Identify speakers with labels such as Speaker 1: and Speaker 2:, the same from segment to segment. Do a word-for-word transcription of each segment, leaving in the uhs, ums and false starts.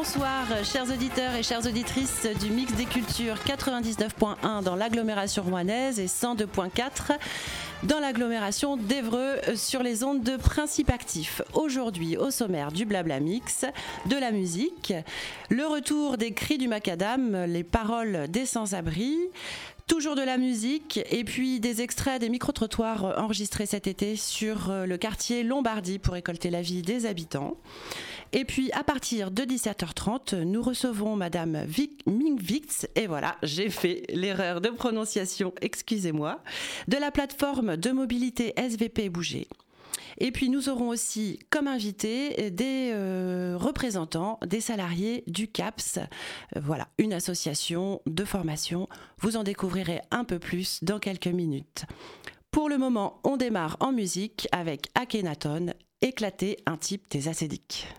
Speaker 1: Bonsoir chers auditeurs et chères auditrices du Mix des Cultures quatre-vingt-dix-neuf point un dans l'agglomération rouennaise et cent deux point quatre dans l'agglomération d'Évreux sur les ondes de Principe Actif. Aujourd'hui, au sommaire du Blabla Mix, de la musique, le retour des cris du macadam, les paroles des sans-abri, toujours de la musique et puis des extraits des micro-trottoirs enregistrés cet été sur le quartier Lombardie pour récolter l'avis des habitants. Et puis à partir de dix-sept heures trente, nous recevons Madame Vic, Ming Vix, et voilà, j'ai fait l'erreur de prononciation, excusez-moi, de la plateforme de mobilité S V P Bouger. Et puis nous aurons aussi comme invités des euh, représentants des salariés du CAPS. Euh, voilà, une association de formation. Vous en découvrirez un peu plus dans quelques minutes. Pour le moment, on démarre en musique avec Akhenaton, Éclater un type des acédiques.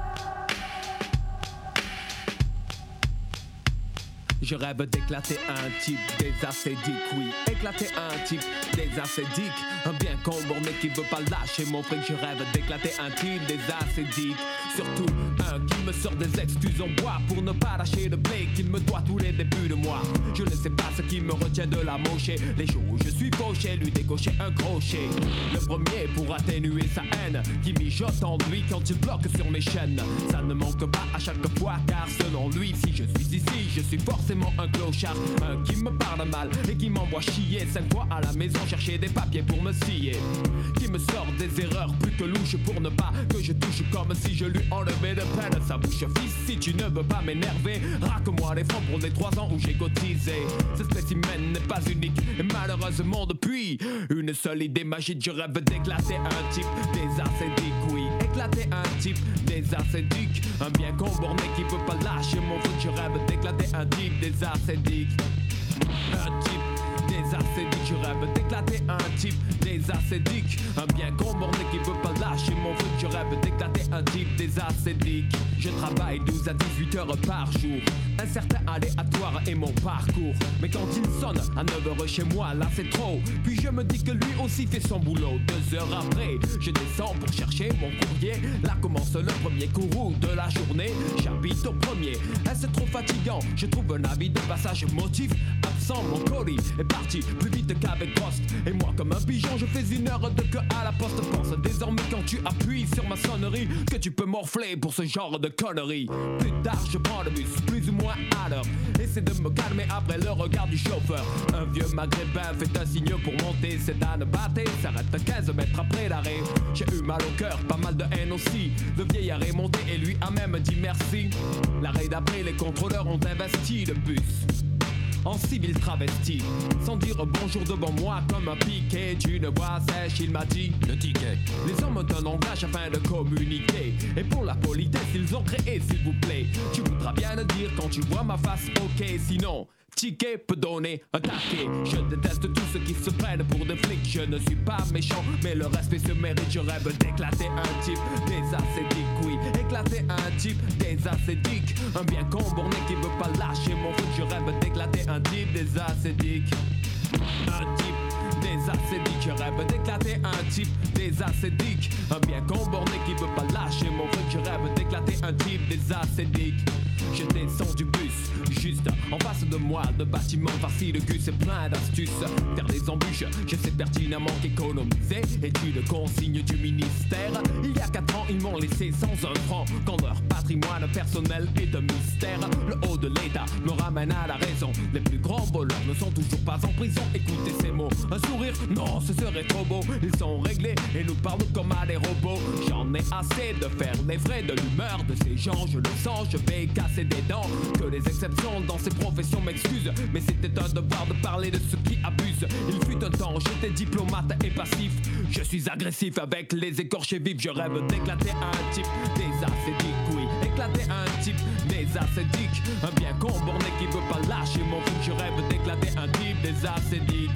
Speaker 2: Je rêve d'éclater un type des acédiques, oui, éclater un type des acédiques. Un bien comborné qui veut pas lâcher mon fric. Je rêve d'éclater un type des acédiques. Surtout un qui me sort des excuses en bois pour ne pas lâcher le blé qu'il me doit tous les débuts de mois. Je ne sais pas ce qui me retient de la mocher. Les jours où je suis fauché, lui décocher un crochet. Le premier pour atténuer sa haine qui mijote en lui quand il bloque sur mes chaînes. Ça ne manque pas à chaque fois car selon lui, si je suis ici, je suis forcément un clochard, un qui me parle mal et qui m'envoie chier cinq fois à la maison chercher des papiers pour me scier, qui me sort des erreurs plus que louches pour ne pas que je touche comme si je lui enlevais de peine sa bouche. Fils, si tu ne veux pas m'énerver, raque-moi les francs pour les trois ans où j'ai cotisé. Ce spécimen n'est pas unique et malheureusement depuis une seule idée magique, je rêve d'éclater un type des acédiques, oui, éclater un type des acédiques. Un bien comborné qui veut pas lâcher mon foot, je rêve d'éclater un type des acédiques. Un type des acédiques, je rêve d'éclater un type des acédiques. Un bien comborné qui veut pas lâcher mon foot, je rêve d'éclater un type des acédiques. Je travaille douze à dix-huit heures par jour, un certain aléatoire est mon parcours. Mais quand il sonne à neuf heures chez moi, là c'est trop. Puis je me dis que lui aussi fait son boulot. Deux heures après, je descends pour chercher mon courrier. Là commence le premier courroux de la journée. J'habite au premier, est-ce trop fatigant? Je trouve un avis de passage motif absent. Mon colis est parti plus vite qu'avec poste. Et moi comme un pigeon, je fais une heure de queue à la poste. Pense désormais quand tu appuies sur ma sonnerie que tu peux morfler pour ce genre de conneries. Plus tard je prends le bus, plus ou moins à l'heure. Essaie de me calmer après le regard du chauffeur. Un vieux maghrébin fait un signe pour monter. C'est âne batté, s'arrête quinze mètres après l'arrêt. J'ai eu mal au cœur, pas mal de haine aussi. Le vieillard est monté et lui a même dit merci. L'arrêt d'après, les contrôleurs ont investi le bus en civil travesti, sans dire bonjour devant moi comme un piquet d'une voix sèche, il m'a dit le ticket. Les hommes ont un langage afin de communiquer, et pour la politesse ils ont créé s'il vous plaît. Tu voudras bien le dire quand tu vois ma face, ok, sinon ticket peut donner un taquet. Je déteste tous ceux qui se prennent pour des flics. Je ne suis pas méchant, mais le respect se mérite. Je rêve d'éclater un type des acédiques, oui, éclater un type des acédiques. Un bien comborné qui veut pas lâcher mon foot. Je rêve d'éclater un type des acédiques. Un type des acédiques, je rêve d'éclater un type des acédiques. Un bien comborné qui veut pas lâcher mon foot. Je rêve d'éclater un type des acédiques. Je descends du bus, juste en face de moi, le bâtiment farci de gus et plein d'astuces. Faire des embûches, je sais pertinemment qu'économiser est une consigne du ministère. Il y a quatre ans, ils m'ont laissé sans un franc, quand leur patrimoine personnel est un mystère. Le haut de l'État me ramène à la raison. Les plus grands voleurs ne sont toujours pas en prison. Écoutez ces mots, un sourire, non, ce serait trop beau. Ils sont réglés et nous parlent comme à des robots. J'en ai assez de faire les frais de l'humeur de ces gens. Je le sens, je vais casser des dents. Que les exceptions dans ces professions m'excusent, mais c'était un devoir de parler de ceux qui abusent. Il fut un temps, j'étais diplomate et passif. Je suis agressif avec les écorchés vifs. Je rêve d'éclater un type des acédiques, oui, éclater un type des acédiques. Un bien comborné qui veut pas lâcher mon foot. Je rêve d'éclater un type des acédiques.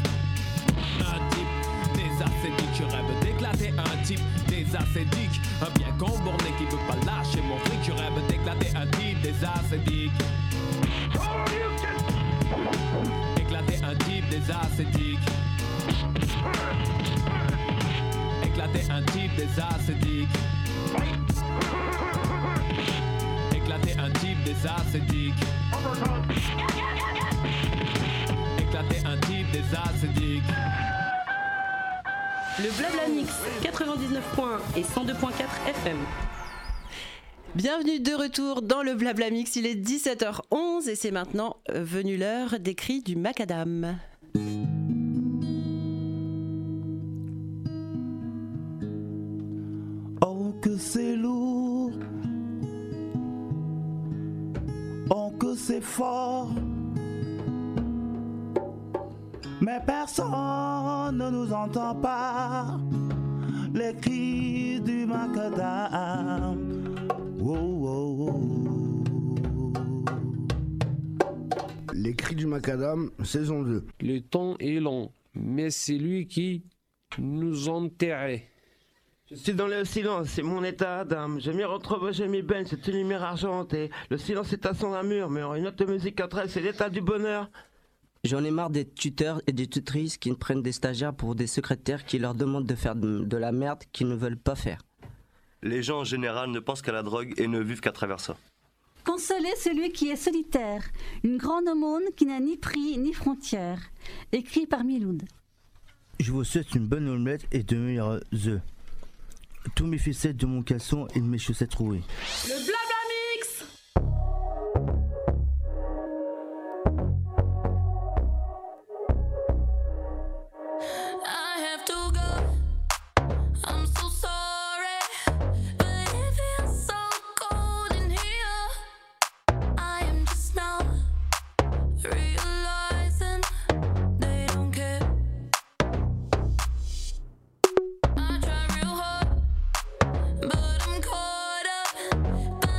Speaker 2: Un type des acédiques, je rêve d'éclater un type des acédiques. Un bien comborné qui veut pas lâcher mon fric. Je rêve d'éclater un type des acédiques. Éclater un type des acédiques. Éclater un type des acédiques. Éclater un type des ascédiques. Éclater un type des ascédiques.
Speaker 3: Le Blabla Mix quatre-vingt-dix-neuf point un et cent deux point quatre F M.
Speaker 1: Bienvenue de retour dans le Blabla Mix, il est dix-sept heures onze et c'est maintenant venu l'heure des cris du macadam.
Speaker 4: Oh que c'est lourd, oh que c'est fort, mais personne ne nous entend pas, les cris du macadam. Oh, oh, oh.
Speaker 5: Les cris du macadam, saison deux.
Speaker 6: Le temps est long, mais c'est lui qui nous enterrait.
Speaker 7: Je suis dans le silence, c'est mon état d'âme. Je m'y retrouve, je m'y baigne, c'est une lumière argentée. Le silence est à son armure, mais une autre musique entre elles, c'est l'état du bonheur.
Speaker 8: J'en ai marre des tuteurs et des tutrices qui prennent des stagiaires pour des secrétaires qui leur demandent de faire de, de la merde qu'ils ne veulent pas faire.
Speaker 9: Les gens en général ne pensent qu'à la drogue et ne vivent qu'à travers ça.
Speaker 10: Consoler celui qui est solitaire, une grande aumône qui n'a ni prix ni frontières. Écrit par Miloud.
Speaker 11: Je vous souhaite une bonne omelette et de meilleurs œufs. Tous mes ficelles de mon caleçon et de mes chaussettes trouées.
Speaker 3: Le Blabla Mix.
Speaker 12: But I'm caught up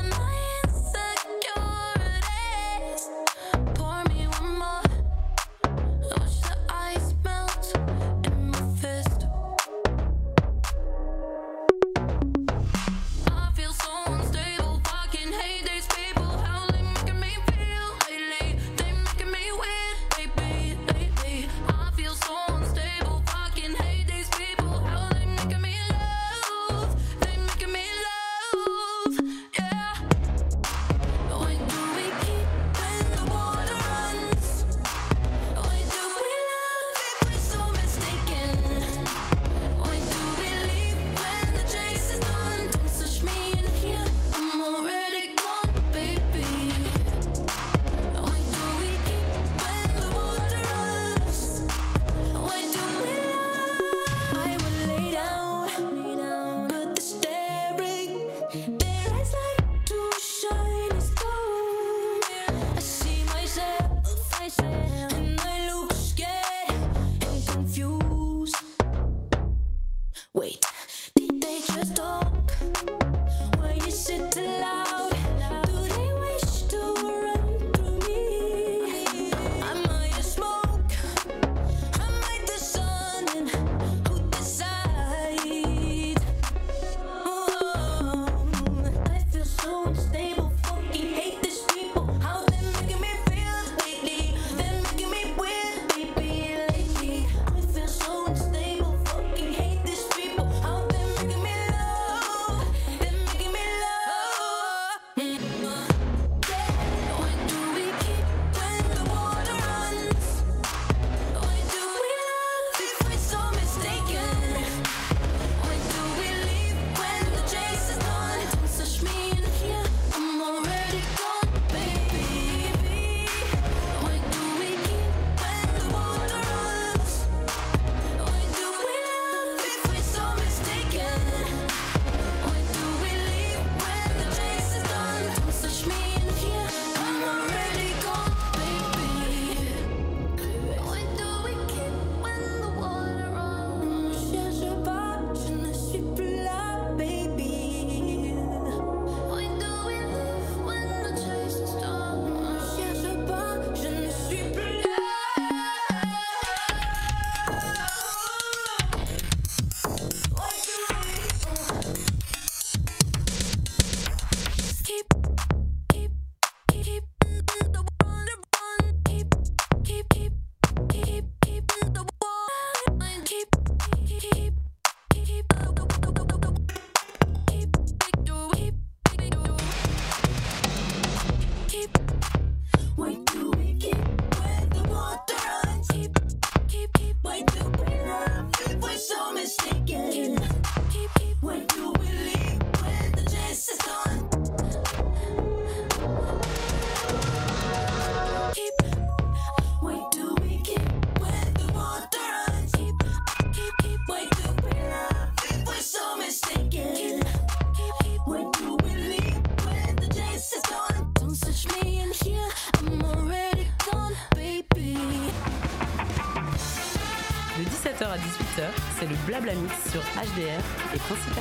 Speaker 12: here, I'm already gone, baby.
Speaker 3: De dix-sept heures à dix-huit heures, c'est le Blabla Mix sur H D R et Principe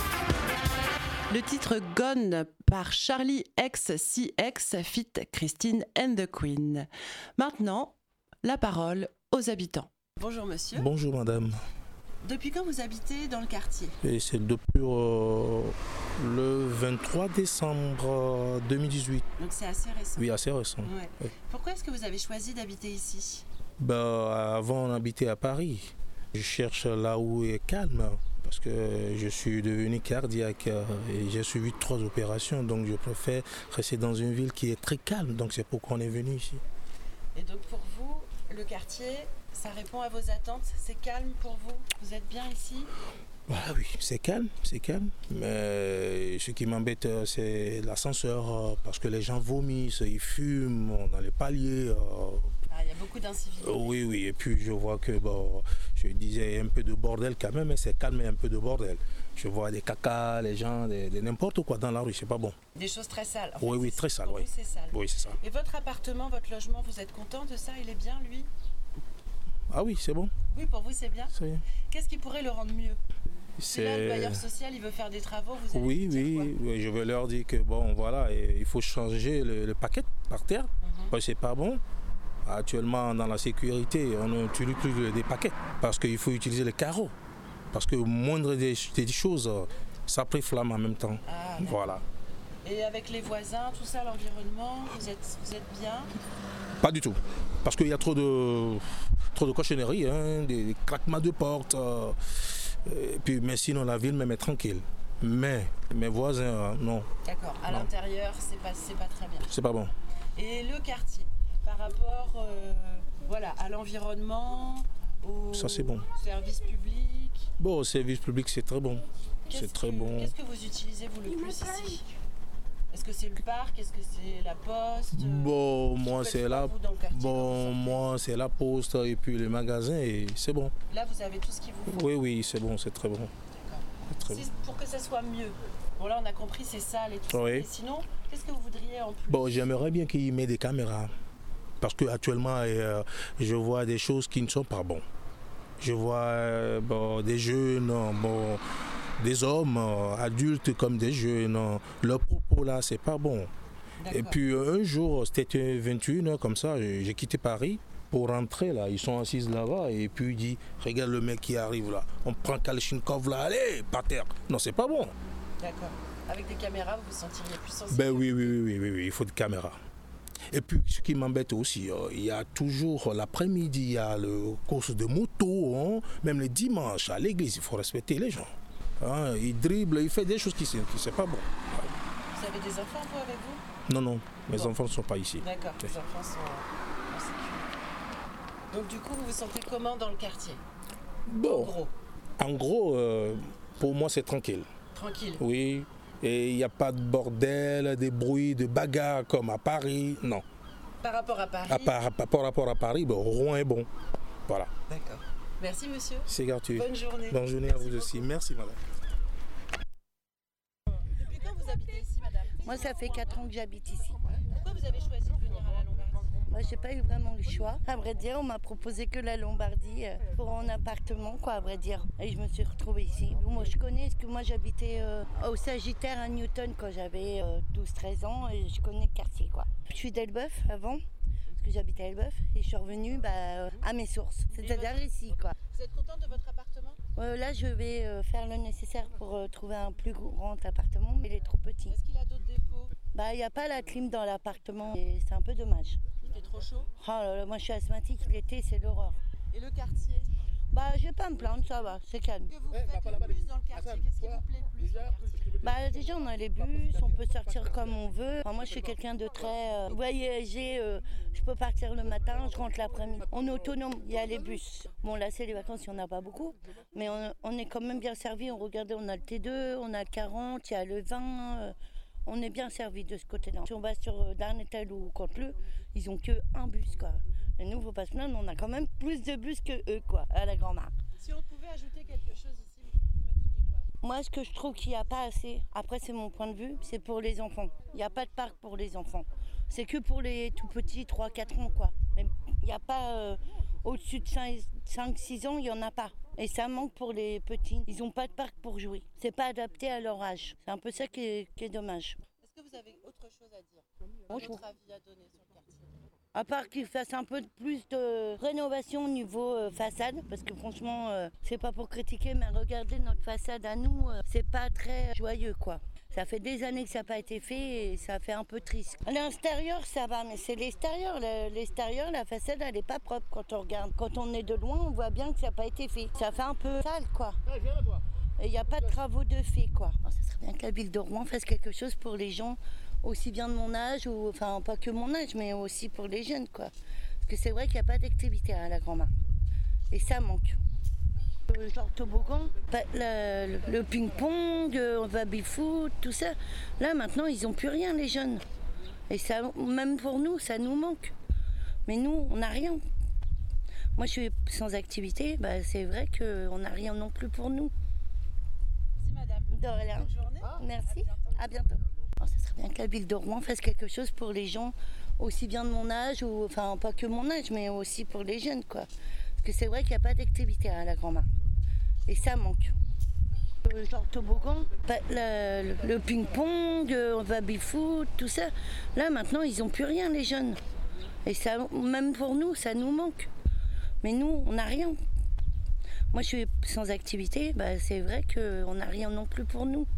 Speaker 3: Actif.
Speaker 1: Le titre Gone par Charlie X C X fit Christine and the Queen. Maintenant, la parole aux habitants. Bonjour monsieur.
Speaker 13: Bonjour madame.
Speaker 1: Depuis quand vous habitez dans le quartier?
Speaker 13: Et c'est depuis euh, le vingt-trois décembre deux mille dix-huit.
Speaker 1: Donc c'est assez récent.
Speaker 13: Oui, assez récent.
Speaker 1: Ouais.
Speaker 13: Oui.
Speaker 1: Pourquoi est-ce que vous avez choisi d'habiter ici?
Speaker 13: Bah, avant on habitait à Paris. Je cherche là où est calme parce que je suis devenu cardiaque et j'ai suivi trois opérations, donc je préfère rester dans une ville qui est très calme, donc c'est pourquoi on est venu ici.
Speaker 1: Et donc pour vous, le quartier, ça répond à vos attentes? C'est calme pour vous? Vous êtes bien ici?
Speaker 13: Bah oui, c'est calme, c'est calme. Mais ce qui m'embête, c'est l'ascenseur, parce que les gens vomissent, ils fument dans les paliers.
Speaker 1: Ah, il y a beaucoup d'incivilité.
Speaker 13: Oui, oui, et puis je vois que, bon, je disais un peu de bordel quand même, mais c'est calme et un peu de bordel. Je vois des caca, les gens, des, des n'importe quoi dans la rue, c'est pas bon.
Speaker 1: Des choses très sales. En
Speaker 13: oui,
Speaker 1: fait,
Speaker 13: oui, très sales,
Speaker 1: pour
Speaker 13: oui.
Speaker 1: vous, c'est sale.
Speaker 13: Oui, c'est ça.
Speaker 1: Et votre appartement, votre logement, vous êtes content de ça? Il est bien, lui?
Speaker 13: Ah oui, c'est bon.
Speaker 1: Oui, pour vous, c'est bien.
Speaker 13: C'est bien.
Speaker 1: Qu'est-ce qui pourrait le rendre mieux? Si là, le
Speaker 13: C'est...
Speaker 1: bailleur social, il veut faire des travaux, vous allez
Speaker 13: Oui,
Speaker 1: lui dire
Speaker 13: oui,
Speaker 1: quoi?
Speaker 13: oui, je vais leur dire que bon, voilà, et il faut changer le, le paquet par terre,
Speaker 1: Mhm.
Speaker 13: parce que c'est pas bon. Actuellement, dans la sécurité, on n'utilise plus des paquets, parce qu'il faut utiliser les carreaux. Parce que moindre des, des choses, ça préflamme en même temps.
Speaker 1: Ah,
Speaker 13: voilà.
Speaker 1: Et avec les voisins, tout ça, l'environnement, vous êtes, vous êtes bien?
Speaker 13: Pas du tout. Parce qu'il y a trop de, trop de cochonneries, hein, des, des craquements de portes. Euh, et puis, mais sinon, la ville me met tranquille. Mais mes voisins, euh, non.
Speaker 1: D'accord. À
Speaker 13: Non.
Speaker 1: l'intérieur, c'est pas, c'est pas très bien.
Speaker 13: C'est pas bon.
Speaker 1: Et le quartier, par rapport euh, voilà, à l'environnement, au
Speaker 13: Ça, c'est bon.
Speaker 1: service public.
Speaker 13: Bon, au service public, c'est très bon.
Speaker 1: Qu'est-ce
Speaker 13: C'est très
Speaker 1: que-
Speaker 13: bon.
Speaker 1: Qu'est-ce que vous utilisez, vous, le plus ici? Est-ce que c'est le parc? Est-ce que c'est la poste?
Speaker 13: Bon, moi
Speaker 1: Vous faites
Speaker 13: c'est
Speaker 1: quoi,
Speaker 13: la
Speaker 1: vous, dans le quartier,
Speaker 13: bon, moi c'est la poste et puis les magasins et c'est bon.
Speaker 1: Là, vous avez tout ce qu'il vous faut.
Speaker 13: Oui, oui, c'est bon, c'est très bon. C'est très
Speaker 1: Si- pour que ça soit mieux. Bon, là, on a compris, c'est sale et tout
Speaker 13: Oui.
Speaker 1: ça. Et sinon, qu'est-ce que vous voudriez en plus?
Speaker 13: Bon, j'aimerais bien qu'il y mette des caméras parce qu'actuellement euh, je vois des choses qui ne sont pas bonnes. Je vois euh, bon, des jeunes, euh, bon, des hommes euh, adultes comme des jeunes. euh, Leurs propos là, c'est pas bon. Et puis euh, un jour, c'était vingt et une heures comme ça, j'ai j'ai quitté Paris pour rentrer là. Ils sont assis là-bas et puis il dit, regarde le mec qui arrive là. On prend Kalachnikov là, allez, par terre. Non, c'est pas bon.
Speaker 1: D'accord. Avec des caméras, vous vous sentiriez plus sensible?
Speaker 13: Ben oui, oui, oui, oui, oui, oui, il faut des caméras. Et puis, ce qui m'embête aussi, euh, il y a toujours l'après-midi, il y a le course de moto, hein, même les dimanches à l'église, il faut respecter les gens. Hein, il dribble, il fait des choses qui ne sont pas bon.
Speaker 1: Vous avez des enfants, vous, avec vous?
Speaker 13: Non, non, mes
Speaker 1: Bon.
Speaker 13: enfants ne sont pas ici.
Speaker 1: D'accord, les enfants sont en sécurité. Donc, du coup, vous vous sentez comment dans le quartier?
Speaker 13: Bon,
Speaker 1: En gros,
Speaker 13: en gros, euh, pour moi, c'est tranquille.
Speaker 1: tranquille.
Speaker 13: Oui, et il n'y a pas de bordel, des bruits, de bagarres comme à Paris, non.
Speaker 1: Par rapport à Paris.
Speaker 13: À par, par, par rapport à Paris, bon, Rouen est bon. Voilà.
Speaker 1: D'accord. Merci, monsieur.
Speaker 13: C'est gratuit.
Speaker 1: Bonne journée.
Speaker 13: Bonne journée à vous aussi. Merci, madame.
Speaker 1: Depuis quand vous habitez ici, madame?
Speaker 14: Moi, ça fait quatre ans que j'habite ici.
Speaker 1: Pourquoi vous avez choisi de venir à la Lombardie?
Speaker 14: Moi, j'ai pas eu vraiment le choix. À vrai dire, on m'a proposé que la Lombardie euh, pour un appartement, quoi, à vrai dire. Et je me suis retrouvée ici. Moi, je connais, parce que moi, j'habitais euh, au Sagittaire à Newton quand j'avais euh, douze treize ans et je connais le quartier, quoi. Je suis d'Elbeuf avant, parce que j'habitais à Elbeuf et je suis revenue bah, euh, à mes sources, c'est-à-dire ici, quoi.
Speaker 1: Vous êtes contente de votre appartement?
Speaker 14: Euh, là, je vais euh, faire le nécessaire pour euh, trouver un plus grand appartement, mais il est trop petit.
Speaker 1: Est-ce qu'il a d'autres défauts?
Speaker 14: Bah, il n'y a pas la clim dans l'appartement et c'est un peu dommage.
Speaker 1: Il fait trop chaud?
Speaker 14: Oh là là, moi je suis asthmatique, l'été c'est l'horreur.
Speaker 1: Et le quartier?
Speaker 14: Bah je vais pas me plaindre, ça va, c'est calme.
Speaker 1: Que vous faites le plus dans le quartier? Qu'est-ce qui vous plaît le plus dans le quartier?
Speaker 14: Bah déjà on a les bus, on peut sortir comme on veut. Enfin, moi je suis quelqu'un de très euh, voyager, euh, je peux partir le matin, je rentre l'après-midi. On est autonome, il y a les bus. Bon là c'est les vacances, il n'y en a pas beaucoup, mais on, on est quand même bien servi. On regardait, on a le T deux, on a le quarante, il y a le vingt. Euh, on est bien servi de ce côté-là. Si on va sur euh, Darnétal ou Canteleu, ils ont que un bus quoi. Et nous, faut pas se plaindre, on a quand même plus de bus que eux quoi, à la Grand-Marque.
Speaker 1: Si on pouvait ajouter quelque chose ici, vous mettriez quoi?
Speaker 14: Moi, ce que je trouve qu'il n'y a pas assez, après c'est mon point de vue, c'est pour les enfants. Il n'y a pas de parc pour les enfants. C'est que pour les tout petits, trois quatre ans, quoi. Il n'y a pas euh, au-dessus de cinq six ans, il n'y en a pas. Et ça manque pour les petits. Ils n'ont pas de parc pour jouer. C'est pas adapté à leur âge. C'est un peu ça qui est, qui est dommage.
Speaker 1: Est-ce que vous avez autre chose à dire?
Speaker 14: Bonjour.
Speaker 1: Votre avis à donner sur le quartier?
Speaker 14: À part qu'ils fassent un peu de plus de rénovation au niveau euh, façade, parce que franchement, euh, c'est pas pour critiquer, mais regardez notre façade à nous, euh, c'est pas très joyeux, quoi. Ça fait des années que ça n'a pas été fait et ça fait un peu triste. L'extérieur, ça va, mais c'est l'extérieur. Le- L'extérieur, la façade, elle n'est pas propre quand on regarde. Quand on est de loin, on voit bien que ça n'a pas été fait. Ça fait un peu sale, quoi. Et il n'y a pas de travaux de fait, quoi. Alors, ça serait bien que la ville de Rouen fasse quelque chose pour les gens, aussi bien de mon âge, ou enfin pas que mon âge, mais aussi pour les jeunes, quoi. Parce que c'est vrai qu'il n'y a pas d'activité à la grand-mère. Et ça manque. Euh, Genre toboggan, pas- le, le ping-pong, euh, baby-foot, tout ça. Là, maintenant, ils n'ont plus rien, les jeunes. Et ça, même pour nous, ça nous manque. Mais nous, on n'a rien. Moi, je suis sans activité, bah, c'est vrai qu'on n'a rien non plus pour nous.
Speaker 1: Merci madame.
Speaker 14: De rien.
Speaker 1: Bonne journée.
Speaker 14: Merci, à bientôt. Alors, ça serait bien que la ville de Rouen fasse quelque chose pour les gens, aussi bien de mon âge, ou enfin pas que mon âge, mais aussi pour les jeunes, quoi. Parce que c'est vrai qu'il n'y a pas d'activité à la grand-mère. Et ça manque. Euh, Genre toboggan, pas- le, le ping-pong, euh, baby-foot, tout ça. Là, maintenant, ils n'ont plus rien, les jeunes. Et ça, même pour nous, ça nous manque. Mais nous, on n'a rien. Moi, je suis sans activité, bah, c'est vrai qu'on n'a rien non plus pour nous.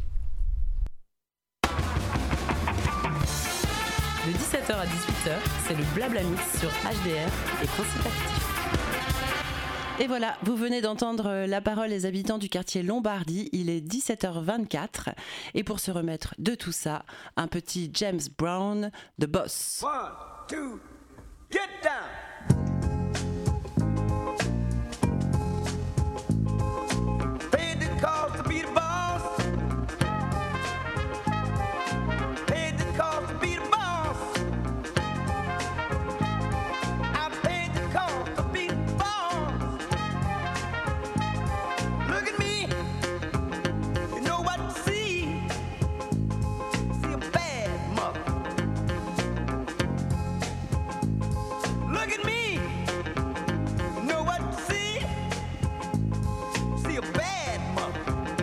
Speaker 3: De dix-sept heures à dix-huit heures, c'est le Blabla Mix sur H D R et Principe Actif.
Speaker 1: Et voilà, vous venez d'entendre la parole des habitants du quartier Lombardie. Il est dix-sept heures vingt-quatre. Et pour se remettre de tout ça, un petit James Brown, The Boss.
Speaker 15: One, two, get down. Paid the cost to be the boss. Paid the cost to be the boss. I paid the cost to be the boss. Look at me. You know what to see. See a bad mother. Look at me. You know what to see. See a bad mother.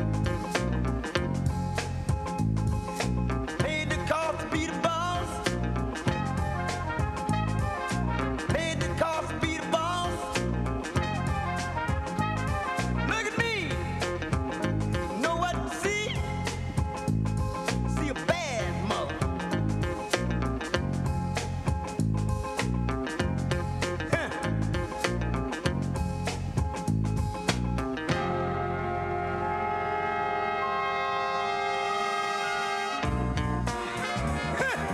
Speaker 15: Paid the cost to be the boss. Paid the cost to be the boss. Look at me. Know what to see? See a bad mother. Huh.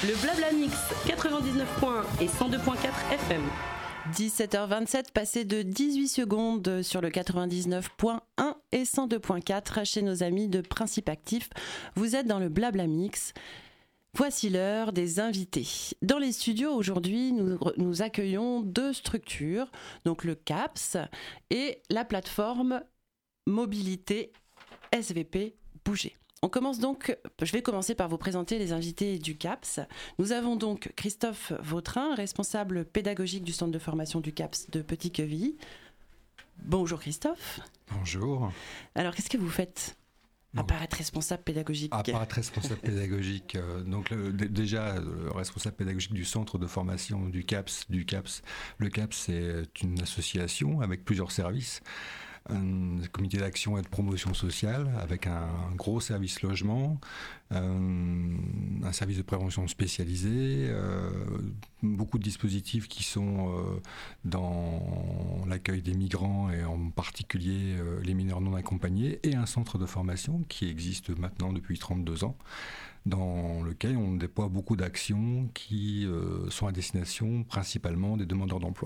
Speaker 3: Le Blabla Mix, quatre-vingt-dix-neuf point un et cent deux point quatre F M.
Speaker 1: dix-sept heures vingt-sept, passé de dix-huit secondes sur le quatre-vingt-dix-neuf point un et cent deux point quatre chez nos amis de Principe Actif. Vous êtes dans le Blabla Mix. Voici l'heure des invités. Dans les studios aujourd'hui, nous, nous accueillons deux structures, donc le CAPS et la plateforme Mobilité S V P Bouger. On commence donc, je vais commencer par vous présenter les invités du CAPS. Nous avons donc Christophe Vautrin, responsable pédagogique du centre de formation du CAPS de Petit-Quevilly. Bonjour Christophe.
Speaker 16: Bonjour.
Speaker 1: Alors qu'est-ce que vous faites ? À part être responsable pédagogique.
Speaker 16: À part être responsable pédagogique. Euh, donc le, d- déjà, le responsable pédagogique du centre de formation du CAPS. Du CAPS. Le CAPS, c'est une association avec plusieurs services. Un comité d'action et de promotion sociale avec un gros service logement, euh, un service de prévention spécialisé, euh, beaucoup de dispositifs qui sont euh, dans l'accueil des migrants et en particulier euh, les mineurs non accompagnés, et un centre de formation qui existe maintenant depuis trente-deux ans, dans lequel on déploie beaucoup d'actions qui euh, sont à destination principalement des demandeurs d'emploi.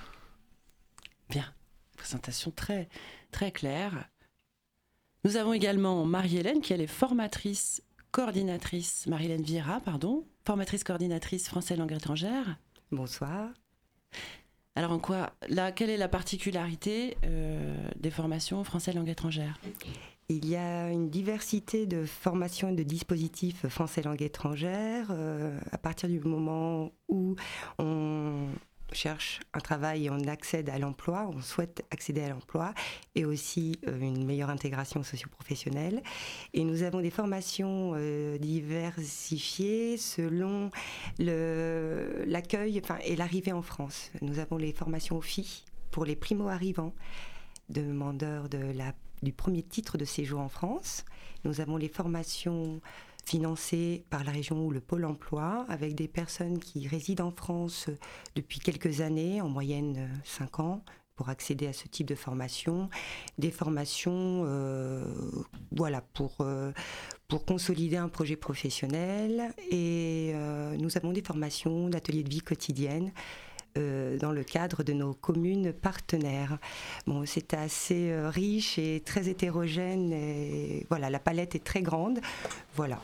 Speaker 1: Bien. Présentation très, très claire. Nous avons également Marie-Hélène, qui elle est formatrice, coordinatrice, Marie-Hélène Vieira, pardon, formatrice coordinatrice français langue étrangère.
Speaker 17: Bonsoir.
Speaker 1: Alors en quoi, là, quelle est la particularité euh, des formations français langue étrangère ?
Speaker 17: Il y a une diversité de formations et de dispositifs français langue étrangère euh, à partir du moment où on cherche un travail et on accède à l'emploi, on souhaite accéder à l'emploi et aussi euh, une meilleure intégration socio-professionnelle. Et nous avons des formations euh, diversifiées selon le, l'accueil enfin, et l'arrivée en France. Nous avons les formations O F I pour les primo-arrivants, demandeurs de la, du premier titre de séjour en France. Nous avons les formations financées par la région ou le pôle emploi, avec des personnes qui résident en France depuis quelques années, en moyenne cinq ans, pour accéder à ce type de formation. Des formations euh, voilà, pour, euh, pour consolider un projet professionnel. Et euh, nous avons des formations d'ateliers de vie quotidienne euh, dans le cadre de nos communes partenaires. Bon, c'est assez euh, riche et très hétérogène. Et, voilà, la palette est très grande. Voilà.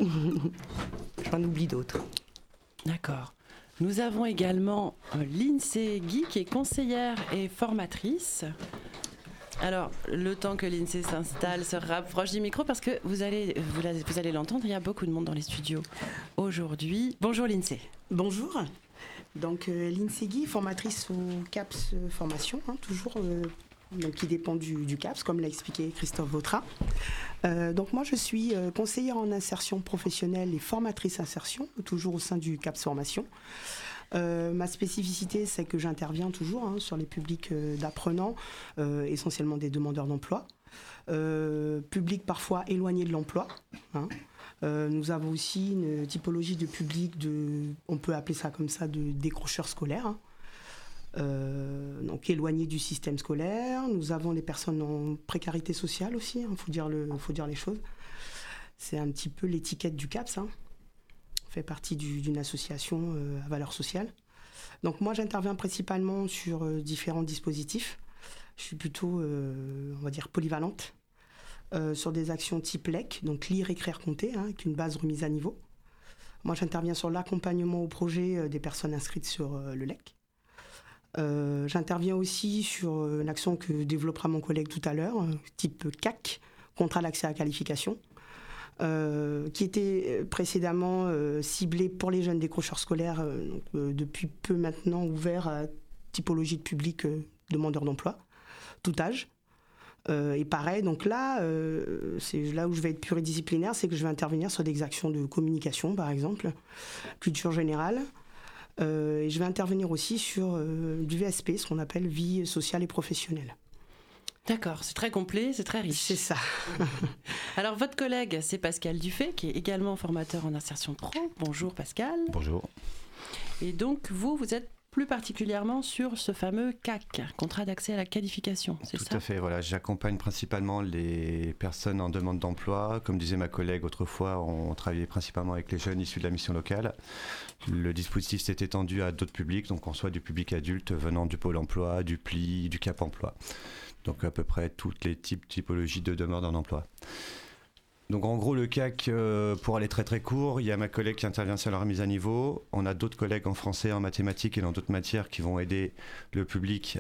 Speaker 17: J'en oublie d'autres.
Speaker 1: D'accord. Nous avons également euh, Lindsay Guy, qui est conseillère et formatrice. Alors, le temps que Lindsay s'installe, se rapproche du micro, parce que vous allez, vous, la- vous allez l'entendre, il y a beaucoup de monde dans les studios aujourd'hui. Bonjour Lindsay.
Speaker 18: Bonjour. Donc euh, Lindsay Guy, formatrice au CAPS euh, Formation, hein, toujours euh, donc, qui dépend du, du CAPS, comme l'a expliqué Christophe Vautrin. Euh, donc moi je suis euh, conseillère en insertion professionnelle et formatrice insertion, toujours au sein du CAPS Formation. Euh, ma spécificité, c'est que j'interviens toujours hein, sur les publics euh, d'apprenants, euh, essentiellement des demandeurs d'emploi, euh, publics parfois éloignés de l'emploi. Hein. Euh, nous avons aussi une typologie de public, de, on peut appeler ça comme ça, de décrocheurs scolaires, hein. euh, donc éloignés du système scolaire. Nous avons des personnes en précarité sociale aussi, il hein, faut dire le, faut dire les choses. C'est un petit peu l'étiquette du CAPS, hein. On fait partie du, d'une association euh, à valeur sociale. Donc moi j'interviens principalement sur euh, différents dispositifs. Je suis plutôt, euh, on va dire, polyvalente. Euh, sur des actions type L E C, donc lire, écrire, compter, hein, avec une base remise à niveau. Moi, j'interviens sur l'accompagnement au projet euh, des personnes inscrites sur euh, le L E C. Euh, j'interviens aussi sur euh, une action que développera mon collègue tout à l'heure, euh, type C A C, contrat d'accès à la qualification, euh, qui était précédemment euh, ciblée pour les jeunes décrocheurs scolaires, euh, donc, euh, depuis peu maintenant ouvert à typologie de public euh, demandeurs d'emploi, tout âge. Euh, et pareil, donc là, euh, c'est là où je vais être pluridisciplinaire, c'est que je vais intervenir sur des actions de communication, par exemple, culture générale. Euh, et je vais intervenir aussi sur euh, du V S P, ce qu'on appelle vie sociale et professionnelle.
Speaker 1: D'accord, c'est très complet, c'est très riche.
Speaker 18: C'est ça.
Speaker 1: Alors, votre collègue, c'est Pascal Dufay, qui est également formateur en insertion pro. Bonjour Pascal.
Speaker 19: Bonjour.
Speaker 1: Et donc, vous, vous êtes plus particulièrement sur ce fameux C A C, contrat d'accès à la qualification, c'est
Speaker 19: Tout
Speaker 1: ça ?
Speaker 19: à fait, voilà. J'accompagne principalement les personnes en demande d'emploi. Comme disait ma collègue autrefois, on travaillait principalement avec les jeunes issus de la mission locale. Le dispositif s'est étendu à d'autres publics, donc on soit du public adulte venant du Pôle emploi, du P L I, du Cap emploi. Donc à peu près toutes les types, typologies de demandeurs d'emploi. Donc en gros, le C A C, euh, pour aller très très court, il y a ma collègue qui intervient sur la remise à niveau. On a d'autres collègues en français, en mathématiques et dans d'autres matières qui vont aider le public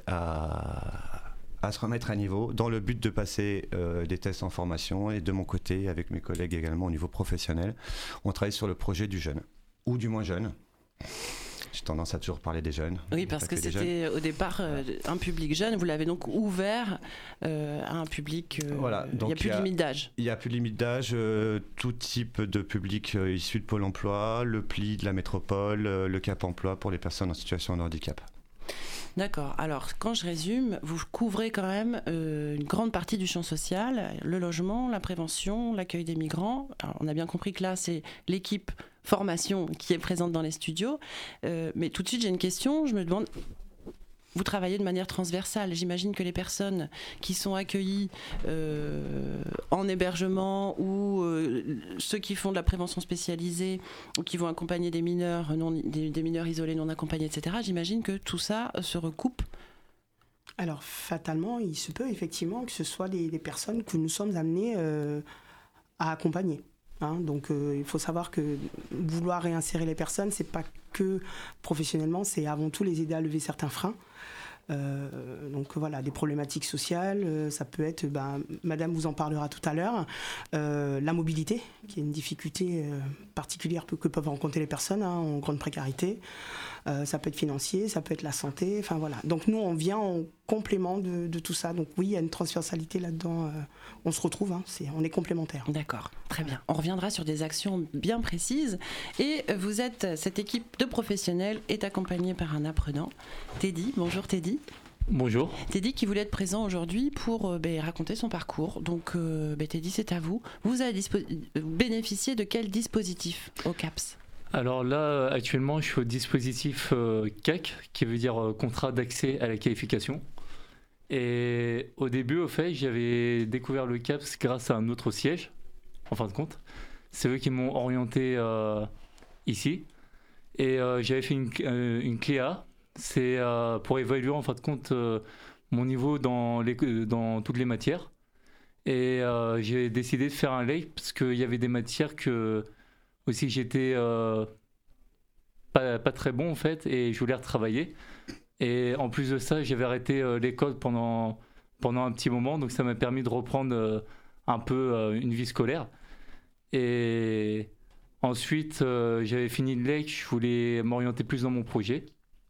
Speaker 19: à, à se remettre à niveau dans le but de passer euh, des tests en formation. Et de mon côté, avec mes collègues également au niveau professionnel, on travaille sur le projet du jeune ou du moins jeune. J'ai tendance à toujours parler des jeunes.
Speaker 1: Oui, parce que, que c'était au départ euh, un public jeune. Vous l'avez donc ouvert euh, à un public. Euh,
Speaker 19: voilà,
Speaker 1: il n'y a plus de limite d'âge.
Speaker 19: Il n'y a plus de limite d'âge. Euh, tout type de public euh, issu de Pôle emploi, le P L I de la métropole, euh, le Cap emploi pour les personnes en situation de handicap.
Speaker 1: D'accord. Alors, quand je résume, vous couvrez quand même euh, une grande partie du champ social, le logement, la prévention, l'accueil des migrants. Alors, on a bien compris que là, c'est l'équipe formation qui est présente dans les studios. Euh, mais tout de suite, j'ai une question. Je me demande, vous travaillez de manière transversale. J'imagine que les personnes qui sont accueillies euh, en hébergement ou euh, ceux qui font de la prévention spécialisée ou qui vont accompagner des mineurs, non, des, des mineurs isolés non accompagnés, et cetera, j'imagine que tout ça se recoupe.
Speaker 18: Alors, fatalement, il se peut effectivement que ce soit des, des personnes que nous sommes amenés euh, à accompagner. Hein, donc euh, il faut savoir que vouloir réinsérer les personnes, c'est pas que professionnellement, c'est avant tout les aider à lever certains freins. Euh, donc voilà, des problématiques sociales, euh, ça peut être, ben, madame vous en parlera tout à l'heure, euh, la mobilité, qui est une difficulté euh, particulière que peuvent rencontrer les personnes hein, en grande précarité. Euh, ça peut être financier, ça peut être la santé, enfin voilà. Donc nous, on vient en complément de, de tout ça. Donc oui, il y a une transversalité là-dedans. Euh, on se retrouve, hein, c'est, on est complémentaires.
Speaker 1: D'accord, très bien. On reviendra sur des actions bien précises. Et vous êtes, cette équipe de professionnels est accompagnée par un apprenant, Teddy. Bonjour Teddy.
Speaker 20: Bonjour.
Speaker 1: Teddy qui voulait être présent aujourd'hui pour euh, bah, raconter son parcours. Donc euh, bah, Teddy, c'est à vous. Vous avez dispo- bénéficié de quel dispositif au C A P S ?
Speaker 20: Alors là, actuellement, je suis au dispositif euh, C A C, qui veut dire euh, contrat d'accès à la qualification. Et au début, au fait, j'avais découvert le C A P S grâce à un autre siège, en fin de compte. C'est eux qui m'ont orienté euh, ici. Et euh, j'avais fait une, euh, une clé A. C'est euh, pour évaluer, en fin de compte, euh, mon niveau dans, les, dans toutes les matières. Et euh, j'ai décidé de faire un L E I parce qu'il y avait des matières que... aussi j'étais euh, pas, pas très bon en fait et je voulais retravailler et en plus de ça j'avais arrêté euh, l'école pendant, pendant un petit moment donc ça m'a permis de reprendre euh, un peu euh, une vie scolaire et ensuite euh, j'avais fini le L E I, je voulais m'orienter plus dans mon projet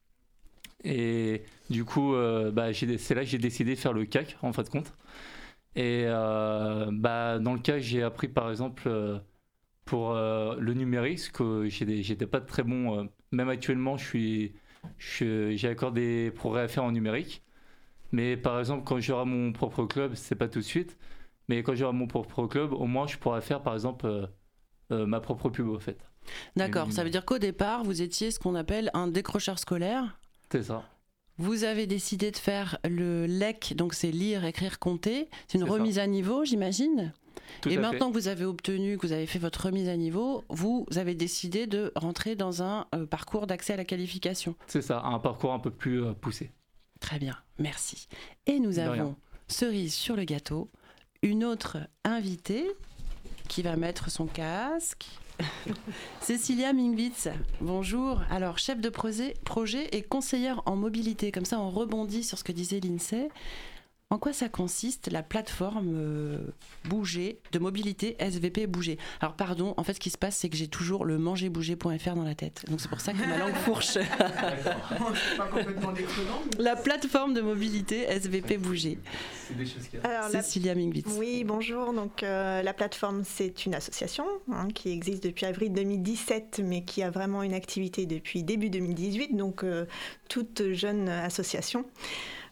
Speaker 20: et du coup euh, bah, j'ai, c'est là que j'ai décidé de faire le C A C en fin de compte et euh, bah, dans le C A C j'ai appris par exemple euh, pour euh, le numérique, parce que j'étais, j'étais pas très bon. Euh, même actuellement, je suis, je, j'ai encore des progrès à faire en numérique. Mais par exemple, quand j'aurai mon propre club, c'est pas tout de suite. Mais quand j'aurai mon propre club, au moins, je pourrai faire, par exemple, euh, euh, ma propre pub, en fait.
Speaker 1: D'accord. Et, ça veut dire qu'au départ, vous étiez ce qu'on appelle un décrocheur scolaire.
Speaker 20: C'est ça.
Speaker 1: Vous avez décidé de faire le L E C, donc c'est lire, écrire, compter. C'est une
Speaker 20: c'est
Speaker 1: remise
Speaker 20: ça.
Speaker 1: à niveau, j'imagine.
Speaker 20: Tout
Speaker 1: et maintenant
Speaker 20: fait.
Speaker 1: que vous avez obtenu, que vous avez fait votre remise à niveau, vous avez décidé de rentrer dans un euh, parcours d'accès à la qualification.
Speaker 20: C'est ça, un parcours un peu plus euh, poussé.
Speaker 1: Très bien, merci. Et nous
Speaker 20: De
Speaker 1: avons,
Speaker 20: rien.
Speaker 1: cerise sur le gâteau, une autre invitée qui va mettre son casque. Cécilia Mingwitz, bonjour. Alors, chef de projet, projet et conseillère en mobilité. Comme ça, on rebondit sur ce que disait l'INSEE. En quoi ça consiste, la plateforme euh, Bouger, de mobilité S V P Bouger ? Alors pardon, en fait ce qui se passe c'est que j'ai toujours le manger bouger point f r dans la tête. Donc c'est pour ça que ma langue fourche.
Speaker 18: Pas complètement déconnant. Mais...
Speaker 1: La plateforme de mobilité S V P Bouger.
Speaker 20: C'est des choses qui
Speaker 21: Alors,
Speaker 1: Cécilia
Speaker 21: la...
Speaker 1: Mingwitz.
Speaker 21: Oui, bonjour. Donc, euh, la plateforme, c'est une association hein, qui existe depuis avril deux mille dix-sept, mais qui a vraiment une activité depuis début deux mille dix-huit, donc euh, toute jeune association.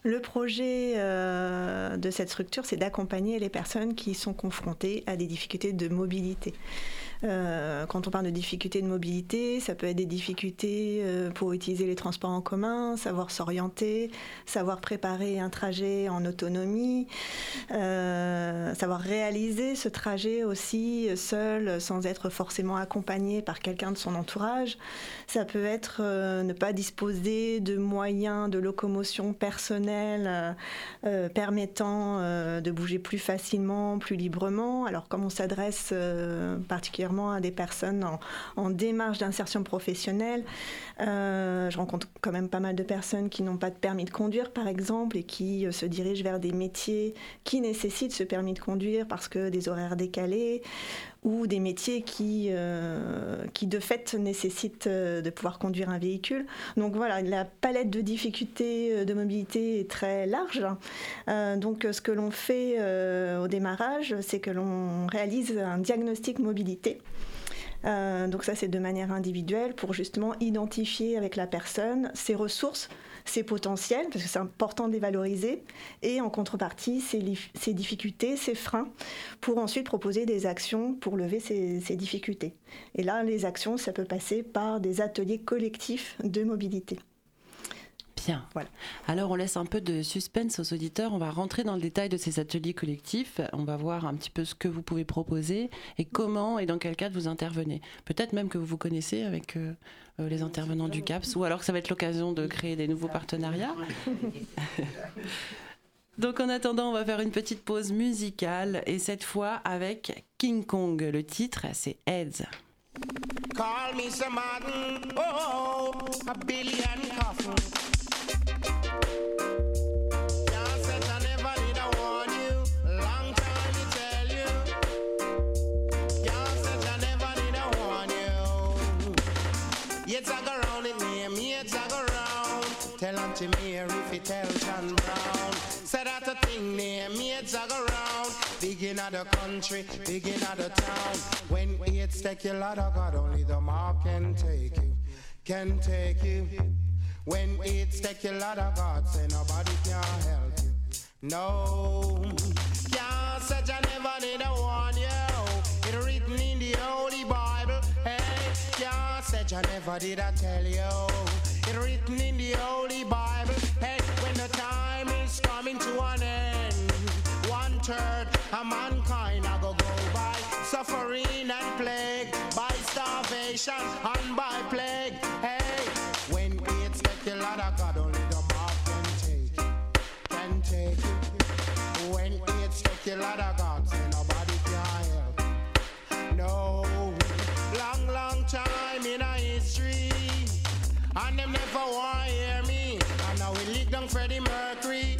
Speaker 21: Le projet euh, de cette structure, c'est d'accompagner les personnes qui sont confrontées à des difficultés de mobilité. Euh, quand on parle de difficultés de mobilité, ça peut être des difficultés euh, pour utiliser les transports en commun, savoir s'orienter, savoir préparer un trajet en autonomie, euh, savoir réaliser ce trajet aussi seul, sans être forcément accompagné par quelqu'un de son entourage. Ça peut être euh, ne pas disposer de moyens de locomotion personnels euh, euh, permettant euh, de bouger plus facilement, plus librement. Alors comme on s'adresse euh, particulièrement à des personnes en, en démarche d'insertion professionnelle. Euh, je rencontre quand même pas mal de personnes qui n'ont pas de permis de conduire, par exemple, et qui euh, se dirigent vers des métiers qui nécessitent ce permis de conduire parce que des horaires décalés ou des métiers qui, euh, qui de fait nécessitent euh, de pouvoir conduire un véhicule. Donc voilà, la palette de difficultés de mobilité est très large. Euh, donc ce que l'on fait euh, au démarrage, c'est que l'on réalise un diagnostic mobilité. Euh, donc ça, c'est de manière individuelle pour justement identifier avec la personne ses ressources, ses potentiels, parce que c'est important de les valoriser, et en contrepartie, ses, li- ses difficultés, ses freins, pour ensuite proposer des actions pour lever ces, ces difficultés. Et là, les actions, ça peut passer par des ateliers collectifs de mobilité.
Speaker 1: Bien. Voilà. Alors on laisse un peu de suspense aux auditeurs, on va rentrer dans le détail de ces ateliers collectifs, on va voir un petit peu ce que vous pouvez proposer et comment et dans quel cadre vous intervenez. Peut-être même que vous vous connaissez avec euh, les intervenants du CAPS, ou alors que ça va être l'occasion de créer des nouveaux partenariats. Donc en attendant, on va faire une petite pause musicale, et cette fois avec King Kong. Le titre, c'est Heads.
Speaker 15: Call me some Martin, oh, a billion coffins. Can't say I never did I warn you, long time to tell you. Can't say I never did I warn you. Yet I go round in name, yet I go round. Tell Auntie Mary if it tell John Brown. Say that a thing name, yet I go round. Big in the country, big in the town. When it's take you, Lord of God, only the mark can take you, can take you. When it's take you, Lord of God, say nobody can help you. No, can't say I never did I warn you. It written in the Holy Bible. Hey, can't say I never did I tell you. It written in the Holy Bible. Hey, when the time is coming to an end, one third of mankind I go go by suffering and plague, by starvation and by plague. Hey, when it's take you, Lord of God, only the mark can take you, can take you. When it's take you, Lord of God, say nobody can help. No, long, long time in our history, and them never want to hear me. And now we lick down Freddie Mercury.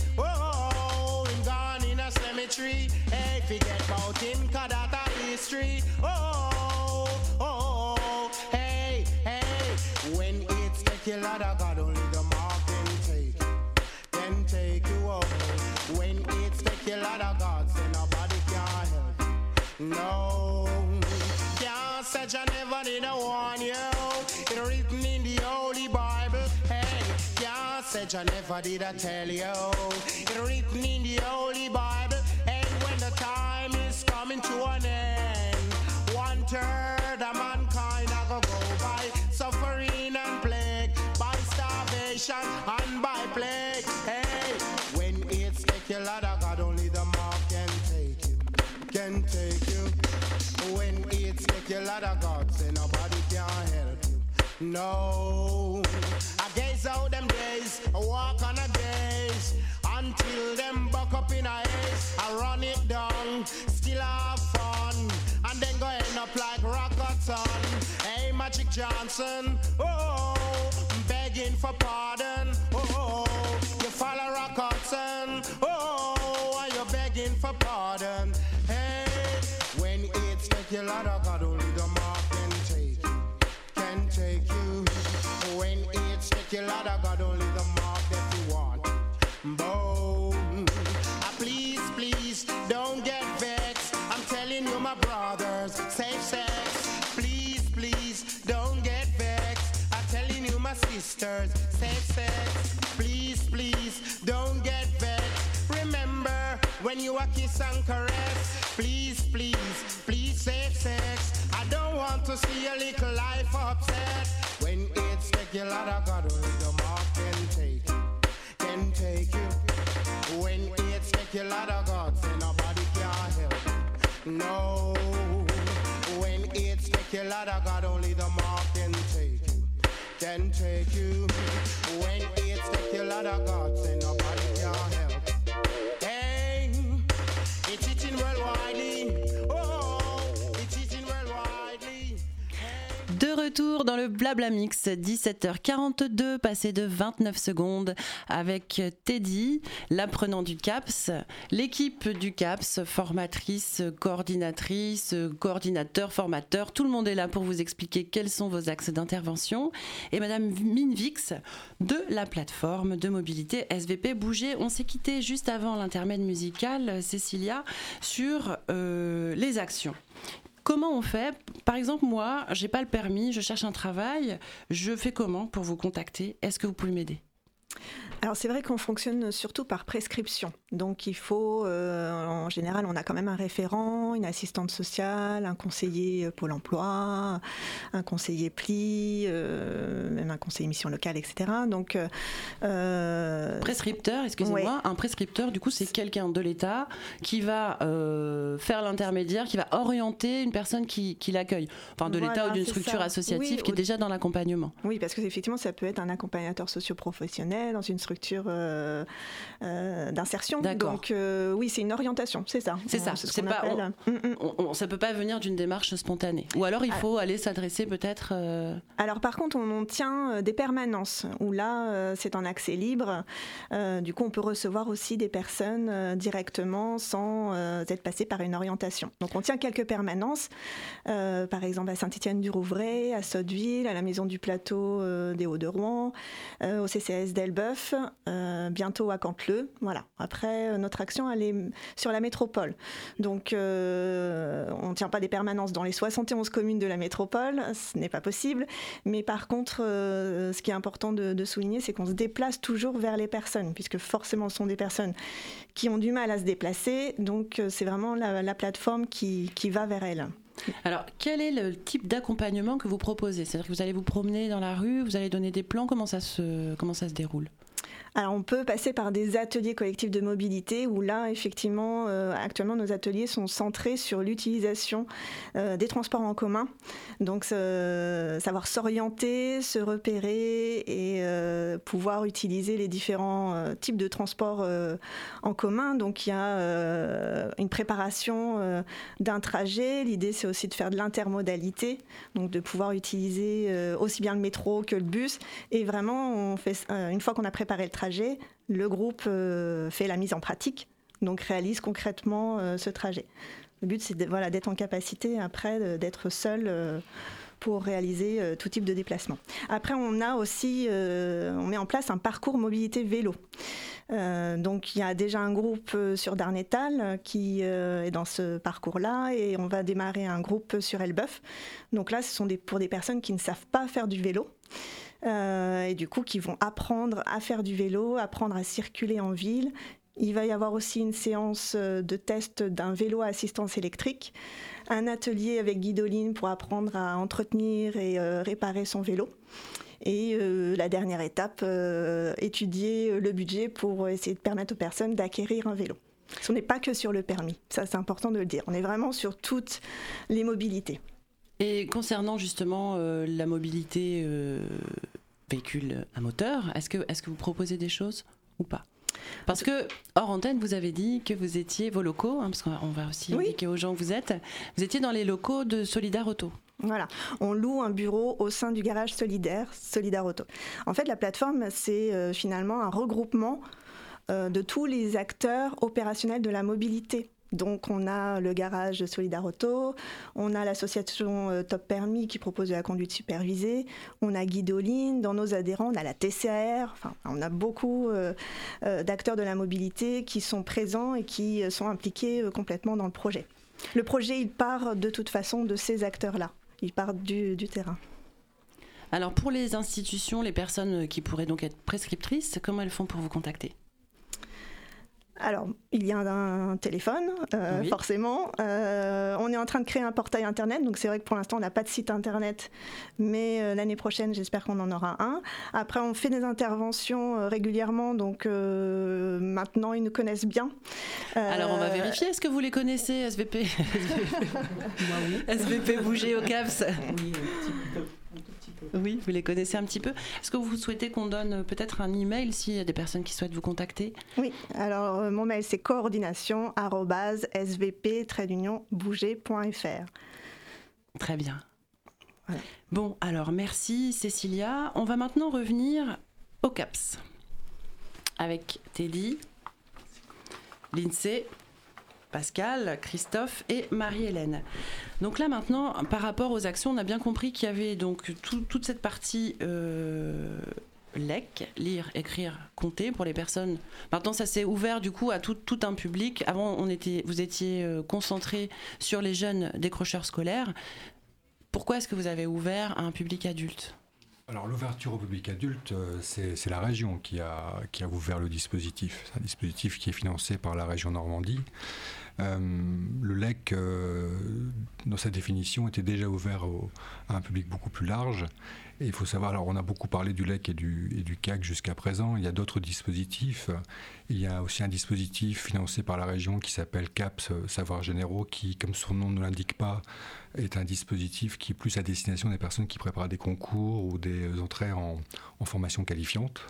Speaker 15: Oh, him gone in a cemetery. Hey, forget about him, cause that a history. Oh, oh, oh, hey, hey. When it's take you, Lord of God, only the mark can take you, can take you. Oh, when it's take you, Lord of God, say nobody can help you. No, can't say I never did I warn you. It written in the Holy Bible. Hey, can't say I never did I tell you. It written in the Holy Bible. And when the time is coming to an end, one third of mankind I go go by suffering and plague, by starvation and by plague. Hey, when it's take you, Lord of God, only the mark can take you, can take you. When it's take you, Lord of God, say nobody can help you. No, I gaze out them days, I walk on a days, until them buck up in a haze. I run it down, still have fun, and then go end up like Rockathon. Hey, Magic Johnson, oh, begging for pardon. Oh, you follow Rockathon, oh, and you're begging for pardon. Hey, when it's take you, Lord of God, only the mark can take you, can take you. When it's take you, Lord of God, only the mark that you want. Boom. Ah, please, please, don't get vexed. I'm telling you, my brothers, safe sex. Please, please, don't get vexed. I'm telling you, my sisters, safe sex. Please, please, don't get kiss and caress. Please, please, please safe sex. I don't want to see a little life upset. When it's take a lot of God, only the mark can take you, can take you. When it's take a lot of God, say nobody can help. No. When it's take a lot of God, only the mark can take you, can take you. When it's take a lot of God, say nobody can help. Hey, it's eating worldwide. Oh, it's eating worldwide.
Speaker 1: De retour dans le Blabla Mix, dix-sept heures quarante-deux, passé de vingt-neuf secondes, avec Teddy, l'apprenant du CAPS, l'équipe du CAPS, formatrice, coordinatrice, coordinateur, formateur, tout le monde est là pour vous expliquer quels sont vos axes d'intervention. Et Madame Minvix, de la plateforme de mobilité S V P Bouger. On s'est quitté juste avant l'intermède musical, Cécilia, sur euh, les actions. Comment on fait ? Par exemple, moi, j'ai pas le permis, je cherche un travail. Je fais comment pour vous contacter ? Est-ce que vous pouvez m'aider ?
Speaker 21: Alors c'est vrai qu'on fonctionne surtout par prescription. Donc il faut, euh, en général, on a quand même un référent, une assistante sociale, un conseiller Pôle emploi, un conseiller P L I, euh, même un conseiller mission locale, et cetera. Donc euh,
Speaker 1: prescripteur, excusez-moi,
Speaker 21: ouais.
Speaker 1: Un prescripteur, du coup, c'est quelqu'un de l'État qui va euh, faire l'intermédiaire, qui va orienter une personne qui, qui l'accueille, enfin de
Speaker 21: voilà,
Speaker 1: l'État ou d'une
Speaker 21: c'est
Speaker 1: structure
Speaker 21: ça.
Speaker 1: associative
Speaker 21: Oui,
Speaker 1: qui est
Speaker 21: au...
Speaker 1: déjà dans l'accompagnement.
Speaker 21: Oui, parce que effectivement, ça peut être un accompagnateur socio-professionnel dans une structure euh, euh, d'insertion.
Speaker 1: D'accord.
Speaker 21: Donc euh, oui, c'est une orientation, c'est ça.
Speaker 1: C'est ça.
Speaker 21: C'est ce
Speaker 1: C'est
Speaker 21: qu'on
Speaker 1: pas,
Speaker 21: appelle.
Speaker 1: on, on, on, ça peut pas venir d'une démarche spontanée. Ou alors il faut ah. aller s'adresser peut-être. Euh...
Speaker 21: Alors par contre, on, on tient des permanences où là, euh, c'est en accès libre. Euh, du coup, on peut recevoir aussi des personnes euh, directement sans euh, être passé par une orientation. Donc on tient quelques permanences, euh, par exemple à Saint-Étienne-du-Rouvray, à Sotteville, à la Maison du Plateau euh, des Hauts-de-Rouen, euh, au C C S d'Elbeuf, euh, bientôt à Canteleu. Voilà. Après, notre action, elle est sur la métropole. Donc, euh, on ne tient pas des permanences dans les soixante et onze communes de la métropole, ce n'est pas possible. Mais par contre, euh, ce qui est important de, de souligner, c'est qu'on se déplace toujours vers les personnes, puisque forcément, ce sont des personnes qui ont du mal à se déplacer. Donc, c'est vraiment la, la plateforme qui, qui va vers elles.
Speaker 1: Alors, quel est le type d'accompagnement que vous proposez ? C'est-à-dire que vous allez vous promener dans la rue, vous allez donner des plans, comment ça se, comment ça se déroule ?
Speaker 21: Alors on peut passer par des ateliers collectifs de mobilité où là effectivement euh, actuellement nos ateliers sont centrés sur l'utilisation euh, des transports en commun, donc euh, savoir s'orienter, se repérer et euh, pouvoir utiliser les différents euh, types de transports euh, en commun. Donc il y a euh, une préparation euh, d'un trajet, l'idée c'est aussi de faire de l'intermodalité, donc de pouvoir utiliser euh, aussi bien le métro que le bus, et vraiment on fait, euh, une fois qu'on a préparé le trajet, le groupe euh, fait la mise en pratique, donc réalise concrètement euh, ce trajet. Le but, c'est de, voilà, d'être en capacité après de, d'être seul euh, pour réaliser euh, tout type de déplacement. Après, on a aussi, euh, on met en place un parcours mobilité vélo. Euh, donc, il y a déjà un groupe sur Darnétal qui euh, est dans ce parcours-là, et on va démarrer un groupe sur Elbeuf. Donc là, ce sont des, pour des personnes qui ne savent pas faire du vélo. Euh, et du coup qui vont apprendre à faire du vélo, apprendre à circuler en ville. Il va y avoir aussi une séance de test d'un vélo à assistance électrique, un atelier avec Guidoline pour apprendre à entretenir et euh, réparer son vélo. Et euh, la dernière étape, euh, étudier le budget pour essayer de permettre aux personnes d'acquérir un vélo. On n'est pas que sur le permis, ça c'est important de le dire, on est vraiment sur toutes les mobilités.
Speaker 1: Et concernant justement euh, la mobilité euh, véhicule à moteur, est-ce que, est-ce que vous proposez des choses ou pas ? Parce que, hors antenne, vous avez dit que vous étiez vos locaux, hein, parce qu'on va aussi oui. indiquer aux gens où vous êtes, vous étiez dans les locaux de Solidar Auto.
Speaker 21: Voilà, on loue un bureau au sein du garage solidaire Solidar Auto. En fait, la plateforme, c'est euh, finalement un regroupement euh, de tous les acteurs opérationnels de la mobilité. Donc on a le garage Solidar Auto, on a l'association euh, Top Permis qui propose de la conduite supervisée, on a Guidoline, dans nos adhérents on a la T C A R, enfin on a beaucoup euh, euh, d'acteurs de la mobilité qui sont présents et qui sont impliqués euh, complètement dans le projet. Le projet il part de toute façon de ces acteurs-là, il part du, du terrain.
Speaker 1: Alors pour les institutions, les personnes qui pourraient donc être prescriptrices, comment elles font pour vous contacter ?
Speaker 21: Alors, il y a un, un téléphone, euh,
Speaker 1: Oui.
Speaker 21: forcément. Euh, on est en train de créer un portail internet, donc c'est vrai que pour l'instant, on n'a pas de site internet, mais euh, l'année prochaine, j'espère qu'on en aura un. Après, on fait des interventions euh, régulièrement, donc euh, maintenant, ils nous connaissent bien. Euh,
Speaker 1: Alors on va vérifier, est-ce que vous les connaissez, S V P? S V P Bouger au CAPS.
Speaker 18: Oui, un petit peu. Un tout petit peu.
Speaker 1: Oui, vous les connaissez un petit peu. Est-ce que vous souhaitez qu'on donne peut-être un email s'il y a des personnes qui souhaitent vous contacter?
Speaker 21: Oui, alors euh, mon mail c'est coordination arobase svp trait d'union bouger point fr.
Speaker 1: Très bien.
Speaker 21: Voilà.
Speaker 1: Bon, alors merci Cécilia. On va maintenant revenir au CAPS avec Teddy, Lindsay, Pascal, Christophe et Marie-Hélène. Donc là maintenant, par rapport aux actions, on a bien compris qu'il y avait donc tout- toute cette partie euh, L E C, lire, écrire, compter pour les personnes. Maintenant, ça s'est ouvert du coup à tout, tout un public. Avant, on était, vous étiez euh, concentré sur les jeunes décrocheurs scolaires. Pourquoi est-ce que vous avez ouvert à un public adulte ?
Speaker 16: Alors l'ouverture au public adulte, euh, c'est c'est la région qui a, qui a ouvert le dispositif. C'est un dispositif qui est financé par la région Normandie. Euh, le L E C, euh, dans sa définition, était déjà ouvert au- à un public beaucoup plus large. Et il faut savoir, alors on a beaucoup parlé du L E C et du, et du C A C jusqu'à présent. Il y a d'autres dispositifs. Il y a aussi un dispositif financé par la région qui s'appelle CAPS, euh, Savoirs Généraux, qui, comme son nom ne l'indique pas, est un dispositif qui est plus à destination des personnes qui préparent des concours ou des entrées en, en formation qualifiante.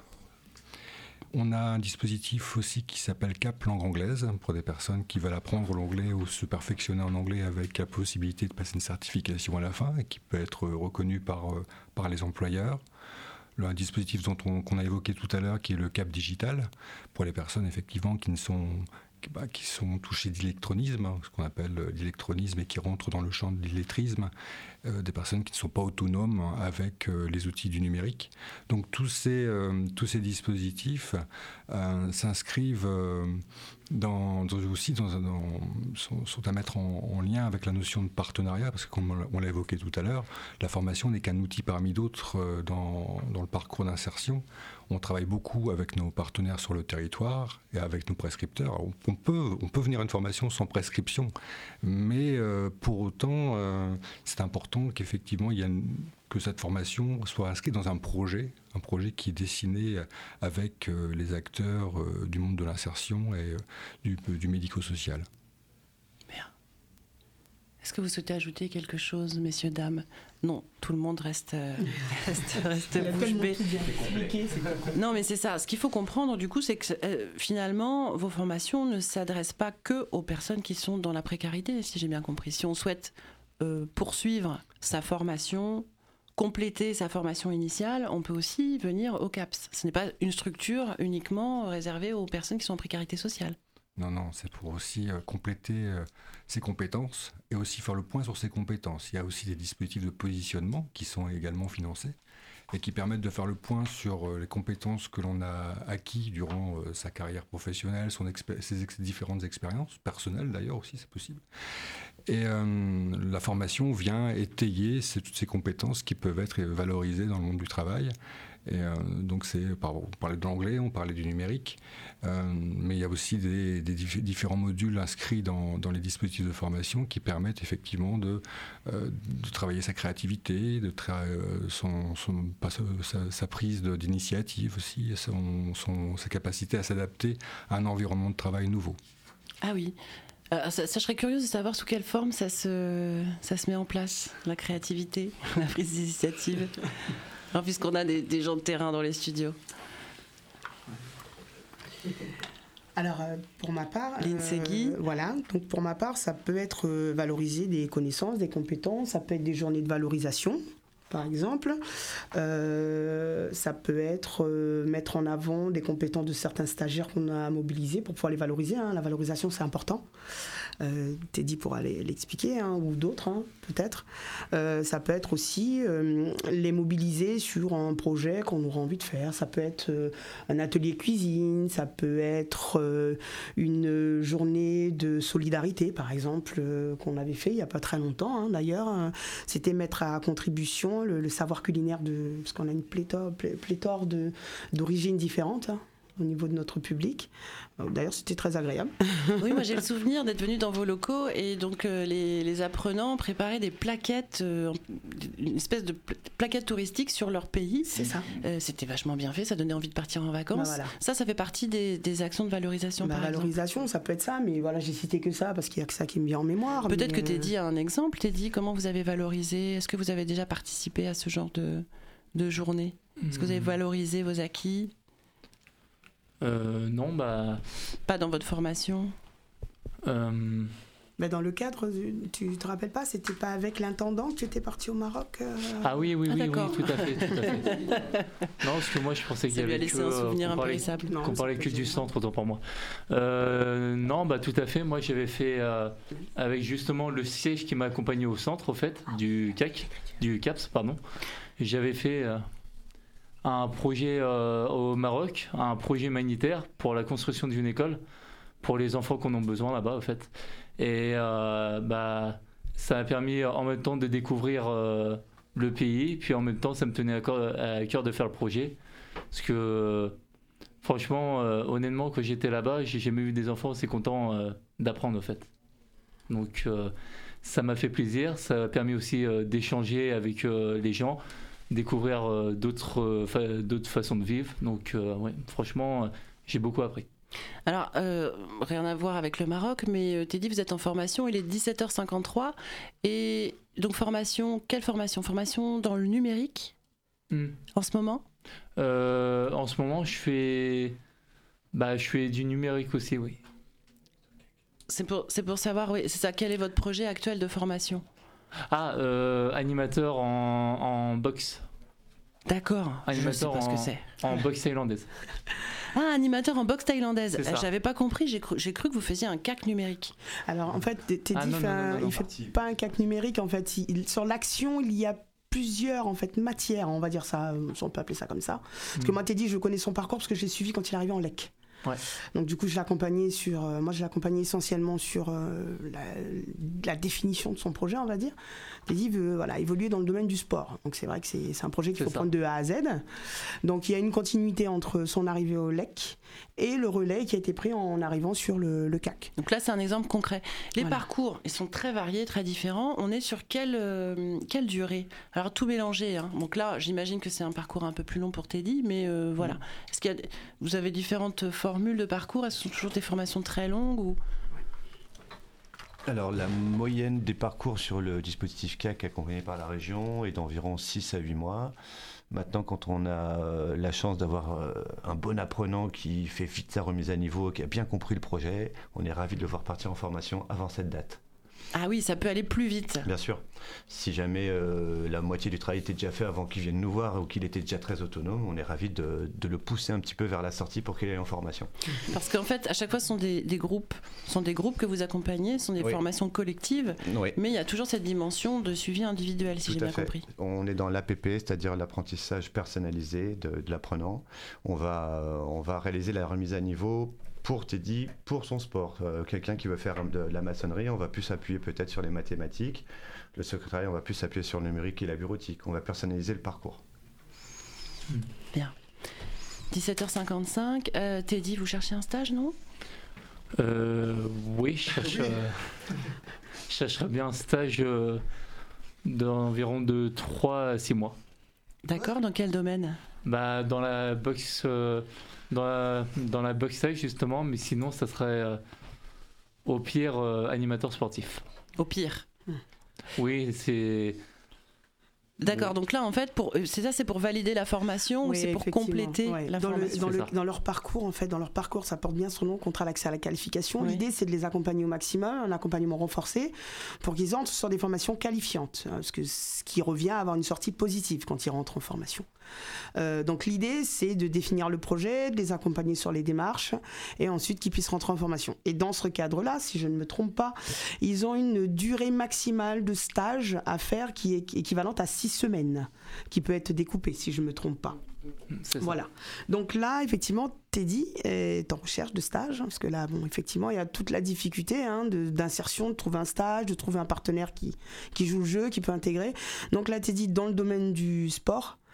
Speaker 16: On a un dispositif aussi qui s'appelle CAP langue anglaise pour des personnes qui veulent apprendre l'anglais ou se perfectionner en anglais avec la possibilité de passer une certification à la fin et qui peut être reconnue par, euh, par les employeurs. Le, un dispositif dont on, qu'on a évoqué tout à l'heure qui est le CAP digital pour les personnes effectivement qui ne sont qui, bah, qui sont touchées d'électronisme, hein, ce qu'on appelle euh, l'électronisme et qui rentrent dans le champ de l'illettrisme, euh, des personnes qui ne sont pas autonomes hein, avec euh, les outils du numérique. Donc tous ces, euh, tous ces dispositifs euh, s'inscrivent euh, dans, dans, aussi dans, dans, sont, sont à mettre en, en lien avec la notion de partenariat, parce que comme on l'a- on l'a évoqué tout à l'heure, la formation n'est qu'un outil parmi d'autres euh, dans, dans le parcours d'insertion. On travaille beaucoup avec nos partenaires sur le territoire et avec nos prescripteurs. Alors, on, peut, on peut venir à une formation sans prescription, mais euh, pour autant, euh, c'est important qu'effectivement, il y a une- que cette formation soit inscrite dans un projet, un projet qui est dessiné avec euh, les acteurs euh, du monde de l'insertion et euh, du, du médico-social.
Speaker 1: Est-ce que vous souhaitez ajouter quelque chose, messieurs, dames? Non, tout le monde reste, euh, reste, reste
Speaker 18: Il y a
Speaker 1: bouche
Speaker 18: tellement
Speaker 1: bée.
Speaker 18: tout bien expliqué, c'est pas possible.
Speaker 1: Non, mais c'est ça. Ce qu'il faut comprendre, du coup, c'est que euh, finalement, vos formations ne s'adressent pas que aux personnes qui sont dans la précarité, si j'ai bien compris. Si on souhaite euh, poursuivre sa formation, compléter sa formation initiale, on peut aussi venir au CAPS. Ce n'est pas une structure uniquement réservée aux personnes qui sont en précarité sociale.
Speaker 16: Non, non, c'est pour aussi euh, compléter euh, ses compétences et aussi faire le point sur ses compétences. Il y a aussi des dispositifs de positionnement qui sont également financés et qui permettent de faire le point sur euh, les compétences que l'on a acquis durant euh, sa carrière professionnelle, son expé- ses ex- différentes expériences, personnelles d'ailleurs aussi, c'est possible. Et euh, la formation vient étayer ces- toutes ces compétences qui peuvent être valorisées dans le monde du travail. Et euh, donc c'est, par- on parlait de l'anglais, on parlait du numérique, euh, mais il y a aussi des, des dif- différents modules inscrits dans, dans les dispositifs de formation qui permettent effectivement de, euh, de travailler sa créativité, de tra- euh, son, son- pas sa, sa- sa prise de- d'initiative aussi, son, son- sa capacité à s'adapter à un environnement de travail nouveau.
Speaker 1: Ah oui. Euh, ça, ça, je serais curieuse de savoir sous quelle forme ça se, ça se met en place, la créativité, la prise d'initiative. Alors, puisqu'on a des, des gens de terrain dans les studios.
Speaker 18: Alors, euh, pour ma part,
Speaker 1: Lindsay Guy.
Speaker 18: voilà, donc pour ma part, ça peut être euh, valoriser des connaissances, des compétences, ça peut être des journées de valorisation, par exemple. Euh, ça peut être euh, mettre en avant des compétences de certains stagiaires qu'on a mobilisés pour pouvoir les valoriser, hein. La valorisation, c'est important. Euh, Teddy pourra les- l'expliquer, hein, ou d'autres, hein, peut-être. Euh, ça peut être aussi euh, les mobiliser sur un projet qu'on aura envie de faire. Ça peut être euh, un atelier cuisine, ça peut être euh, une journée de solidarité, par exemple, euh, qu'on avait fait il n'y a pas très longtemps, hein, d'ailleurs. Hein. C'était mettre à contribution le, le savoir culinaire, de, parce qu'on a une pléthore, plé- pléthore de, d'origines différentes, hein. au niveau de notre public. D'ailleurs, c'était très agréable.
Speaker 1: Oui, moi j'ai le souvenir d'être venue dans vos locaux et donc euh, les, les apprenants préparaient des plaquettes, euh, une espèce de pla- plaquettes touristiques sur leur pays.
Speaker 18: C'est ça.
Speaker 1: Euh, c'était vachement bien fait, ça donnait envie de partir en vacances.
Speaker 18: Bah voilà.
Speaker 1: Ça, ça fait partie des, des actions de valorisation.
Speaker 18: La
Speaker 1: par
Speaker 18: valorisation, ça peut être ça, mais voilà, j'ai cité que ça parce qu'il y a que ça qui me vient en mémoire.
Speaker 1: Peut-être
Speaker 18: mais,
Speaker 1: que
Speaker 18: euh,
Speaker 1: Teddy a un exemple. Teddy, comment vous avez valorisé ? Est-ce que vous avez déjà participé à ce genre de, de journée ? Est-ce que vous avez valorisé vos acquis ?
Speaker 20: Euh, non, bah.
Speaker 1: Pas dans votre formation
Speaker 20: euh...
Speaker 18: Mais dans le cadre, du- tu te rappelles pas, c'était pas avec l'intendant que tu étais parti au Maroc euh,
Speaker 20: Ah oui, oui,
Speaker 18: Ah,
Speaker 20: oui, oui,
Speaker 18: d'accord.
Speaker 20: tout à fait, tout à fait. Non, parce que moi je pensais qu'il y
Speaker 1: Ça lui a
Speaker 20: avait
Speaker 1: laissé
Speaker 20: que,
Speaker 1: un souvenir
Speaker 20: qu'on parlait-
Speaker 1: impérissable.
Speaker 20: qu'on
Speaker 1: Non,
Speaker 20: parlait
Speaker 1: ça
Speaker 20: que
Speaker 1: peut
Speaker 20: du
Speaker 1: être
Speaker 20: centre, autant pour moi. Euh, non, bah tout à fait. Moi j'avais fait euh, avec justement le siège qui m'a accompagné au centre, au fait, du C A C, du CAPS, pardon. J'avais fait euh, un projet euh, au Maroc, un projet humanitaire pour la construction d'une école pour les enfants qui en ont besoin là-bas, au fait. Et euh, bah ça m'a permis en même temps de découvrir euh, le pays, puis en même temps ça me tenait à cœur, à cœur de faire le projet. Parce que euh, franchement, euh, honnêtement, quand j'étais là-bas, j'ai jamais vu des enfants aussi contents euh, d'apprendre au fait. Donc euh, ça m'a fait plaisir, ça m'a permis aussi euh, d'échanger avec euh, les gens, découvrir euh, d'autres, euh, fa- d'autres façons de vivre. Donc euh, ouais, franchement, euh, j'ai beaucoup appris.
Speaker 1: Alors, euh, rien à voir avec le Maroc, mais euh, Teddy, vous êtes en formation, il est dix-sept heures cinquante-trois. Et donc, formation, quelle formation ? Formation dans le numérique
Speaker 20: Hmm.
Speaker 1: en ce moment ?
Speaker 20: Euh, en ce moment, je fais, bah, je fais du numérique aussi, oui.
Speaker 1: C'est pour, c'est pour savoir, oui, c'est ça, quel est votre projet actuel de formation ?
Speaker 20: Ah, euh, animateur en, en boxe.
Speaker 1: D'accord, je sais
Speaker 20: Animateur
Speaker 1: pas ce
Speaker 20: en,
Speaker 1: que c'est.
Speaker 20: en boxe thaïlandaise.
Speaker 1: Ah, animateur en boxe thaïlandaise.
Speaker 20: C'est ça.
Speaker 1: Euh, J'avais pas compris, j'ai cru, j'ai cru que vous faisiez un C A C numérique.
Speaker 18: Alors en fait, Teddy
Speaker 20: Ah, non,
Speaker 18: fait
Speaker 20: non,
Speaker 18: un-
Speaker 20: non, non,
Speaker 18: il fait pas un C A C numérique en fait. Il- il- sur l'action, il y a plusieurs en fait matières, on va dire ça, euh, on peut appeler ça comme ça. Parce que
Speaker 20: Mm.
Speaker 18: moi, Teddy, je connais son parcours parce que je l'ai suivi quand il est arrivé en L E C.
Speaker 20: Ouais.
Speaker 18: Donc du coup, je l'accompagnais sur, euh, moi, je l'accompagnais essentiellement sur euh, la, la définition de son projet, on va dire. Teddy veut, voilà, évoluer dans le domaine du sport. Donc c'est vrai que c'est, c'est un projet qu'il
Speaker 20: C'est
Speaker 18: faut
Speaker 20: ça.
Speaker 18: prendre de A à Z. Donc il y a une continuité entre son arrivée au L E C et le relais qui a été pris en arrivant sur le, le C A C.
Speaker 1: Donc là, c'est un exemple concret. Les
Speaker 18: Voilà.
Speaker 1: parcours, ils sont très variés, très différents. On est sur quelle, euh, quelle durée ? Alors, tout mélangé. Hein. Donc là, j'imagine que c'est un parcours un peu plus long pour Teddy, mais euh, voilà. Est-ce qu'il y a, des- vous avez différentes formules de parcours ? Est-ce que ce sont toujours des formations très longues ou...
Speaker 19: Alors, la moyenne des parcours sur le dispositif C A C accompagné par la région est d'environ six à huit mois. Maintenant, quand on a euh, la chance d'avoir euh, un bon apprenant qui fait vite sa remise à niveau, qui a bien compris le projet, on est ravi de le voir partir en formation avant cette date.
Speaker 1: Ah oui, ça peut aller plus vite.
Speaker 19: Bien sûr. Si jamais euh, la moitié du travail était déjà fait avant qu'il vienne nous voir ou qu'il était déjà très autonome, on est ravi de, de le pousser un petit peu vers la sortie pour qu'il aille en formation.
Speaker 1: Parce qu'en fait, à chaque fois, ce sont des, des groupes, ce sont des groupes que vous accompagnez, ce sont des
Speaker 19: Oui.
Speaker 1: formations collectives,
Speaker 19: Oui.
Speaker 1: mais il y a toujours cette dimension de suivi individuel, si
Speaker 19: Tout
Speaker 1: j'ai
Speaker 19: à
Speaker 1: bien
Speaker 19: fait.
Speaker 1: compris.
Speaker 19: On est dans l'A P P, c'est-à-dire l'apprentissage personnalisé de, de l'apprenant. On va, euh, on va réaliser la remise à niveau pour Teddy, pour son sport. Euh, quelqu'un qui veut faire de la maçonnerie, on va plus s'appuyer peut-être sur les mathématiques. Le secrétariat, on va plus s'appuyer sur le numérique et la bureautique. On va personnaliser le parcours.
Speaker 1: Bien. dix-sept heures cinquante-cinq, euh, Teddy, vous cherchez un stage, non ?
Speaker 20: Euh, oui, je cherche, euh, je chercherais bien un stage euh, d'environ de trois à six mois.
Speaker 1: D'accord, dans quel domaine ?
Speaker 20: Bah, dans la boxe, euh, dans la, dans la boxe thaï justement, mais sinon ça serait euh, au pire euh, animateur sportif.
Speaker 1: Au pire.
Speaker 20: Oui, c'est.
Speaker 1: D'accord, donc là, en fait, pour, euh, c'est ça, c'est pour valider la formation ou
Speaker 18: Oui,
Speaker 1: c'est pour
Speaker 18: effectivement.
Speaker 1: compléter
Speaker 18: Ouais.
Speaker 1: la
Speaker 18: dans, le-
Speaker 1: formation
Speaker 18: dans, le-
Speaker 20: C'est ça.
Speaker 18: dans leur parcours, en fait, dans leur parcours, ça porte bien son nom, contrat d'accès à la qualification.
Speaker 1: Oui.
Speaker 18: L'idée, c'est de les accompagner au maximum, un accompagnement renforcé, pour qu'ils entrent sur des formations qualifiantes, hein, parce que ce qui revient à avoir une sortie positive quand ils rentrent en formation. Euh, donc l'idée, c'est de définir le projet, de les accompagner sur les démarches, et ensuite qu'ils puissent rentrer en formation. Et dans ce cadre-là, si je ne me trompe pas, ils ont une durée maximale de stage à faire qui est équivalente à six semaines, qui peut être découpée, si je ne me trompe pas.
Speaker 20: C'est ça.
Speaker 18: Voilà. Donc là, effectivement, Teddy est en recherche de stage, hein, parce que là, bon, effectivement, il y a toute la difficulté hein, de- d'insertion, de trouver un stage, de trouver un partenaire qui, qui joue le jeu, qui peut intégrer. Donc là, Teddy, dans le domaine du sport,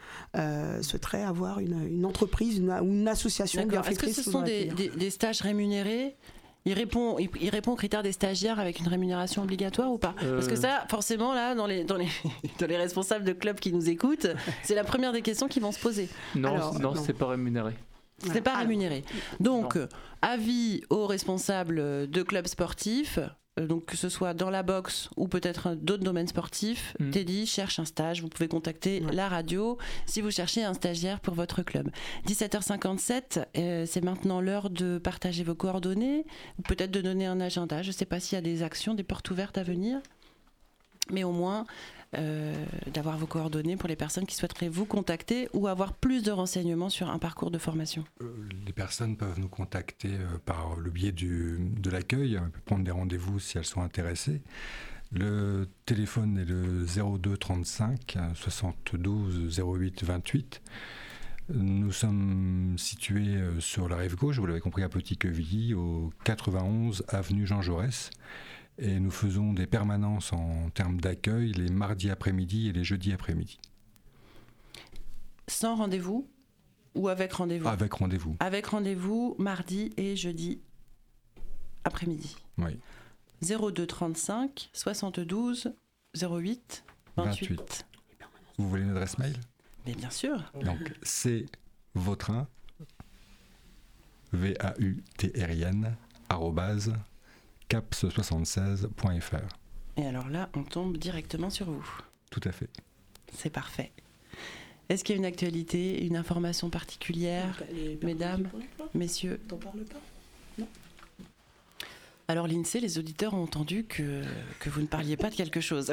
Speaker 18: euh, souhaiteraient avoir une, une entreprise une, ou une association
Speaker 1: D'accord. Est-ce que
Speaker 18: bienfaitrice.
Speaker 1: ce sont des, des, des stages rémunérés ? Il répond, il, il répond aux critères des stagiaires avec une rémunération obligatoire ou pas ?
Speaker 20: Euh.
Speaker 1: Parce que ça, forcément, là, dans les, dans, les, dans les responsables de clubs qui nous écoutent, c'est la première des questions qu'ils vont se poser.
Speaker 20: Non,
Speaker 1: Alors,
Speaker 20: non,
Speaker 1: non.
Speaker 20: c'est pas rémunéré.
Speaker 1: Ce n'est pas rémunéré. Donc, euh, avis aux responsables de clubs sportifs, euh, donc que ce soit dans la boxe ou peut-être d'autres domaines sportifs,
Speaker 20: Mm.
Speaker 1: Teddy cherche un stage. Vous pouvez contacter la radio si vous cherchez un stagiaire pour votre club. dix-sept heures cinquante-sept, euh, c'est maintenant l'heure de partager vos coordonnées, ou peut-être de donner un agenda. Je ne sais pas s'il y a des actions, des portes ouvertes à venir, mais au moins euh, d'avoir vos coordonnées pour les personnes qui souhaiteraient vous contacter ou avoir plus de renseignements sur un parcours de formation.
Speaker 16: Euh, Les personnes peuvent nous contacter euh, par le biais du, de l'accueil, elles peuvent prendre des rendez-vous si elles sont intéressées. Le téléphone est le zéro deux trente-cinq soixante-douze zéro huit vingt-huit. Nous sommes situés euh, sur la rive gauche, vous l'avez compris, à Petit-Quevilly, au quatre-vingt-onze avenue Jean Jaurès. Et nous faisons des permanences en termes d'accueil les mardis après-midi et les jeudis après-midi.
Speaker 1: Sans rendez-vous ou avec rendez-vous ?
Speaker 16: Avec rendez-vous.
Speaker 1: Avec rendez-vous mardi et jeudi après-midi.
Speaker 16: Oui.
Speaker 1: zéro deux trente-cinq soixante-douze zéro huit vingt-huit.
Speaker 16: vingt-huit. Vous voulez une adresse mail ?
Speaker 1: Mais bien sûr.
Speaker 16: Donc c'est Vautrin, V A U T R I N, arrobase, caps soixante-seize point f r.
Speaker 1: Et alors là, on tombe directement sur vous.
Speaker 16: Tout à fait.
Speaker 1: C'est parfait. Est-ce qu'il y a une actualité, une information particulière, mesdames, messieurs ?
Speaker 18: T'en parles pas ? Non.
Speaker 1: Alors l'INSEE, les auditeurs ont entendu que, que vous ne parliez pas de quelque chose.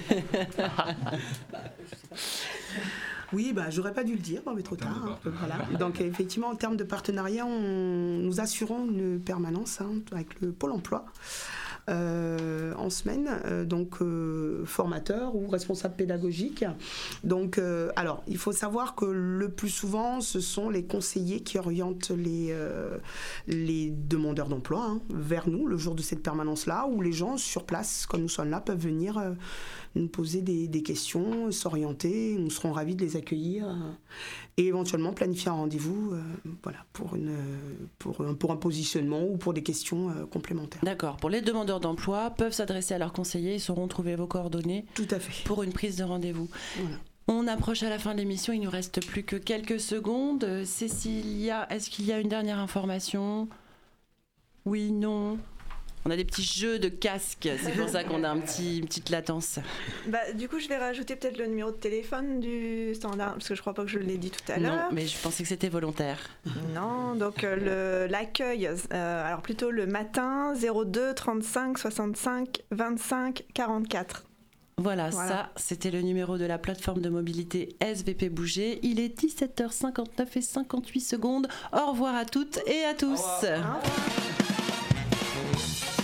Speaker 18: Oui, bah, j'aurais pas dû le dire, bon, mais trop tard. Hein, voilà. Donc effectivement, en termes de partenariat, on, nous assurons une permanence hein, avec le Pôle emploi. Euh, en semaine, euh, donc euh, formateur ou responsable pédagogique. Donc, euh, alors, il faut savoir que le plus souvent, ce sont les conseillers qui orientent les, euh, les demandeurs d'emploi hein, vers nous le jour de cette permanence-là, où les gens sur place, comme nous sommes là, peuvent venir euh, nous poser des, des questions, s'orienter. Nous serons ravis de les accueillir euh, et éventuellement planifier un rendez-vous euh, voilà, pour, une, pour, un, pour un positionnement ou pour des questions euh, complémentaires.
Speaker 1: D'accord. Pour les demandeurs d'emploi, peuvent s'adresser à leurs conseillers, ils sauront trouver vos coordonnées.
Speaker 18: Tout à fait.
Speaker 1: Pour une prise de rendez-vous.
Speaker 18: Voilà.
Speaker 1: On approche à la fin de l'émission, il nous reste plus que quelques secondes. Cécilia, est-ce qu'il y a une dernière information ? Oui, non ? On a des petits jeux de casque, c'est pour ça qu'on a un petit, une petite latence.
Speaker 21: Bah, du coup, je vais rajouter peut-être le numéro de téléphone du standard, parce que je crois pas que je l'ai dit tout à l'heure.
Speaker 1: Non, mais je pensais que c'était volontaire.
Speaker 21: Non, donc euh, le, l'accueil, euh, alors plutôt le matin, zéro deux trente-cinq soixante-cinq vingt-cinq quarante-quatre.
Speaker 1: Voilà, voilà, ça, c'était le numéro de la plateforme de mobilité S V P Bouger. Il est dix-sept heures cinquante-neuf et cinquante-huit secondes. Au revoir à toutes et à tous. Au revoir. Au revoir.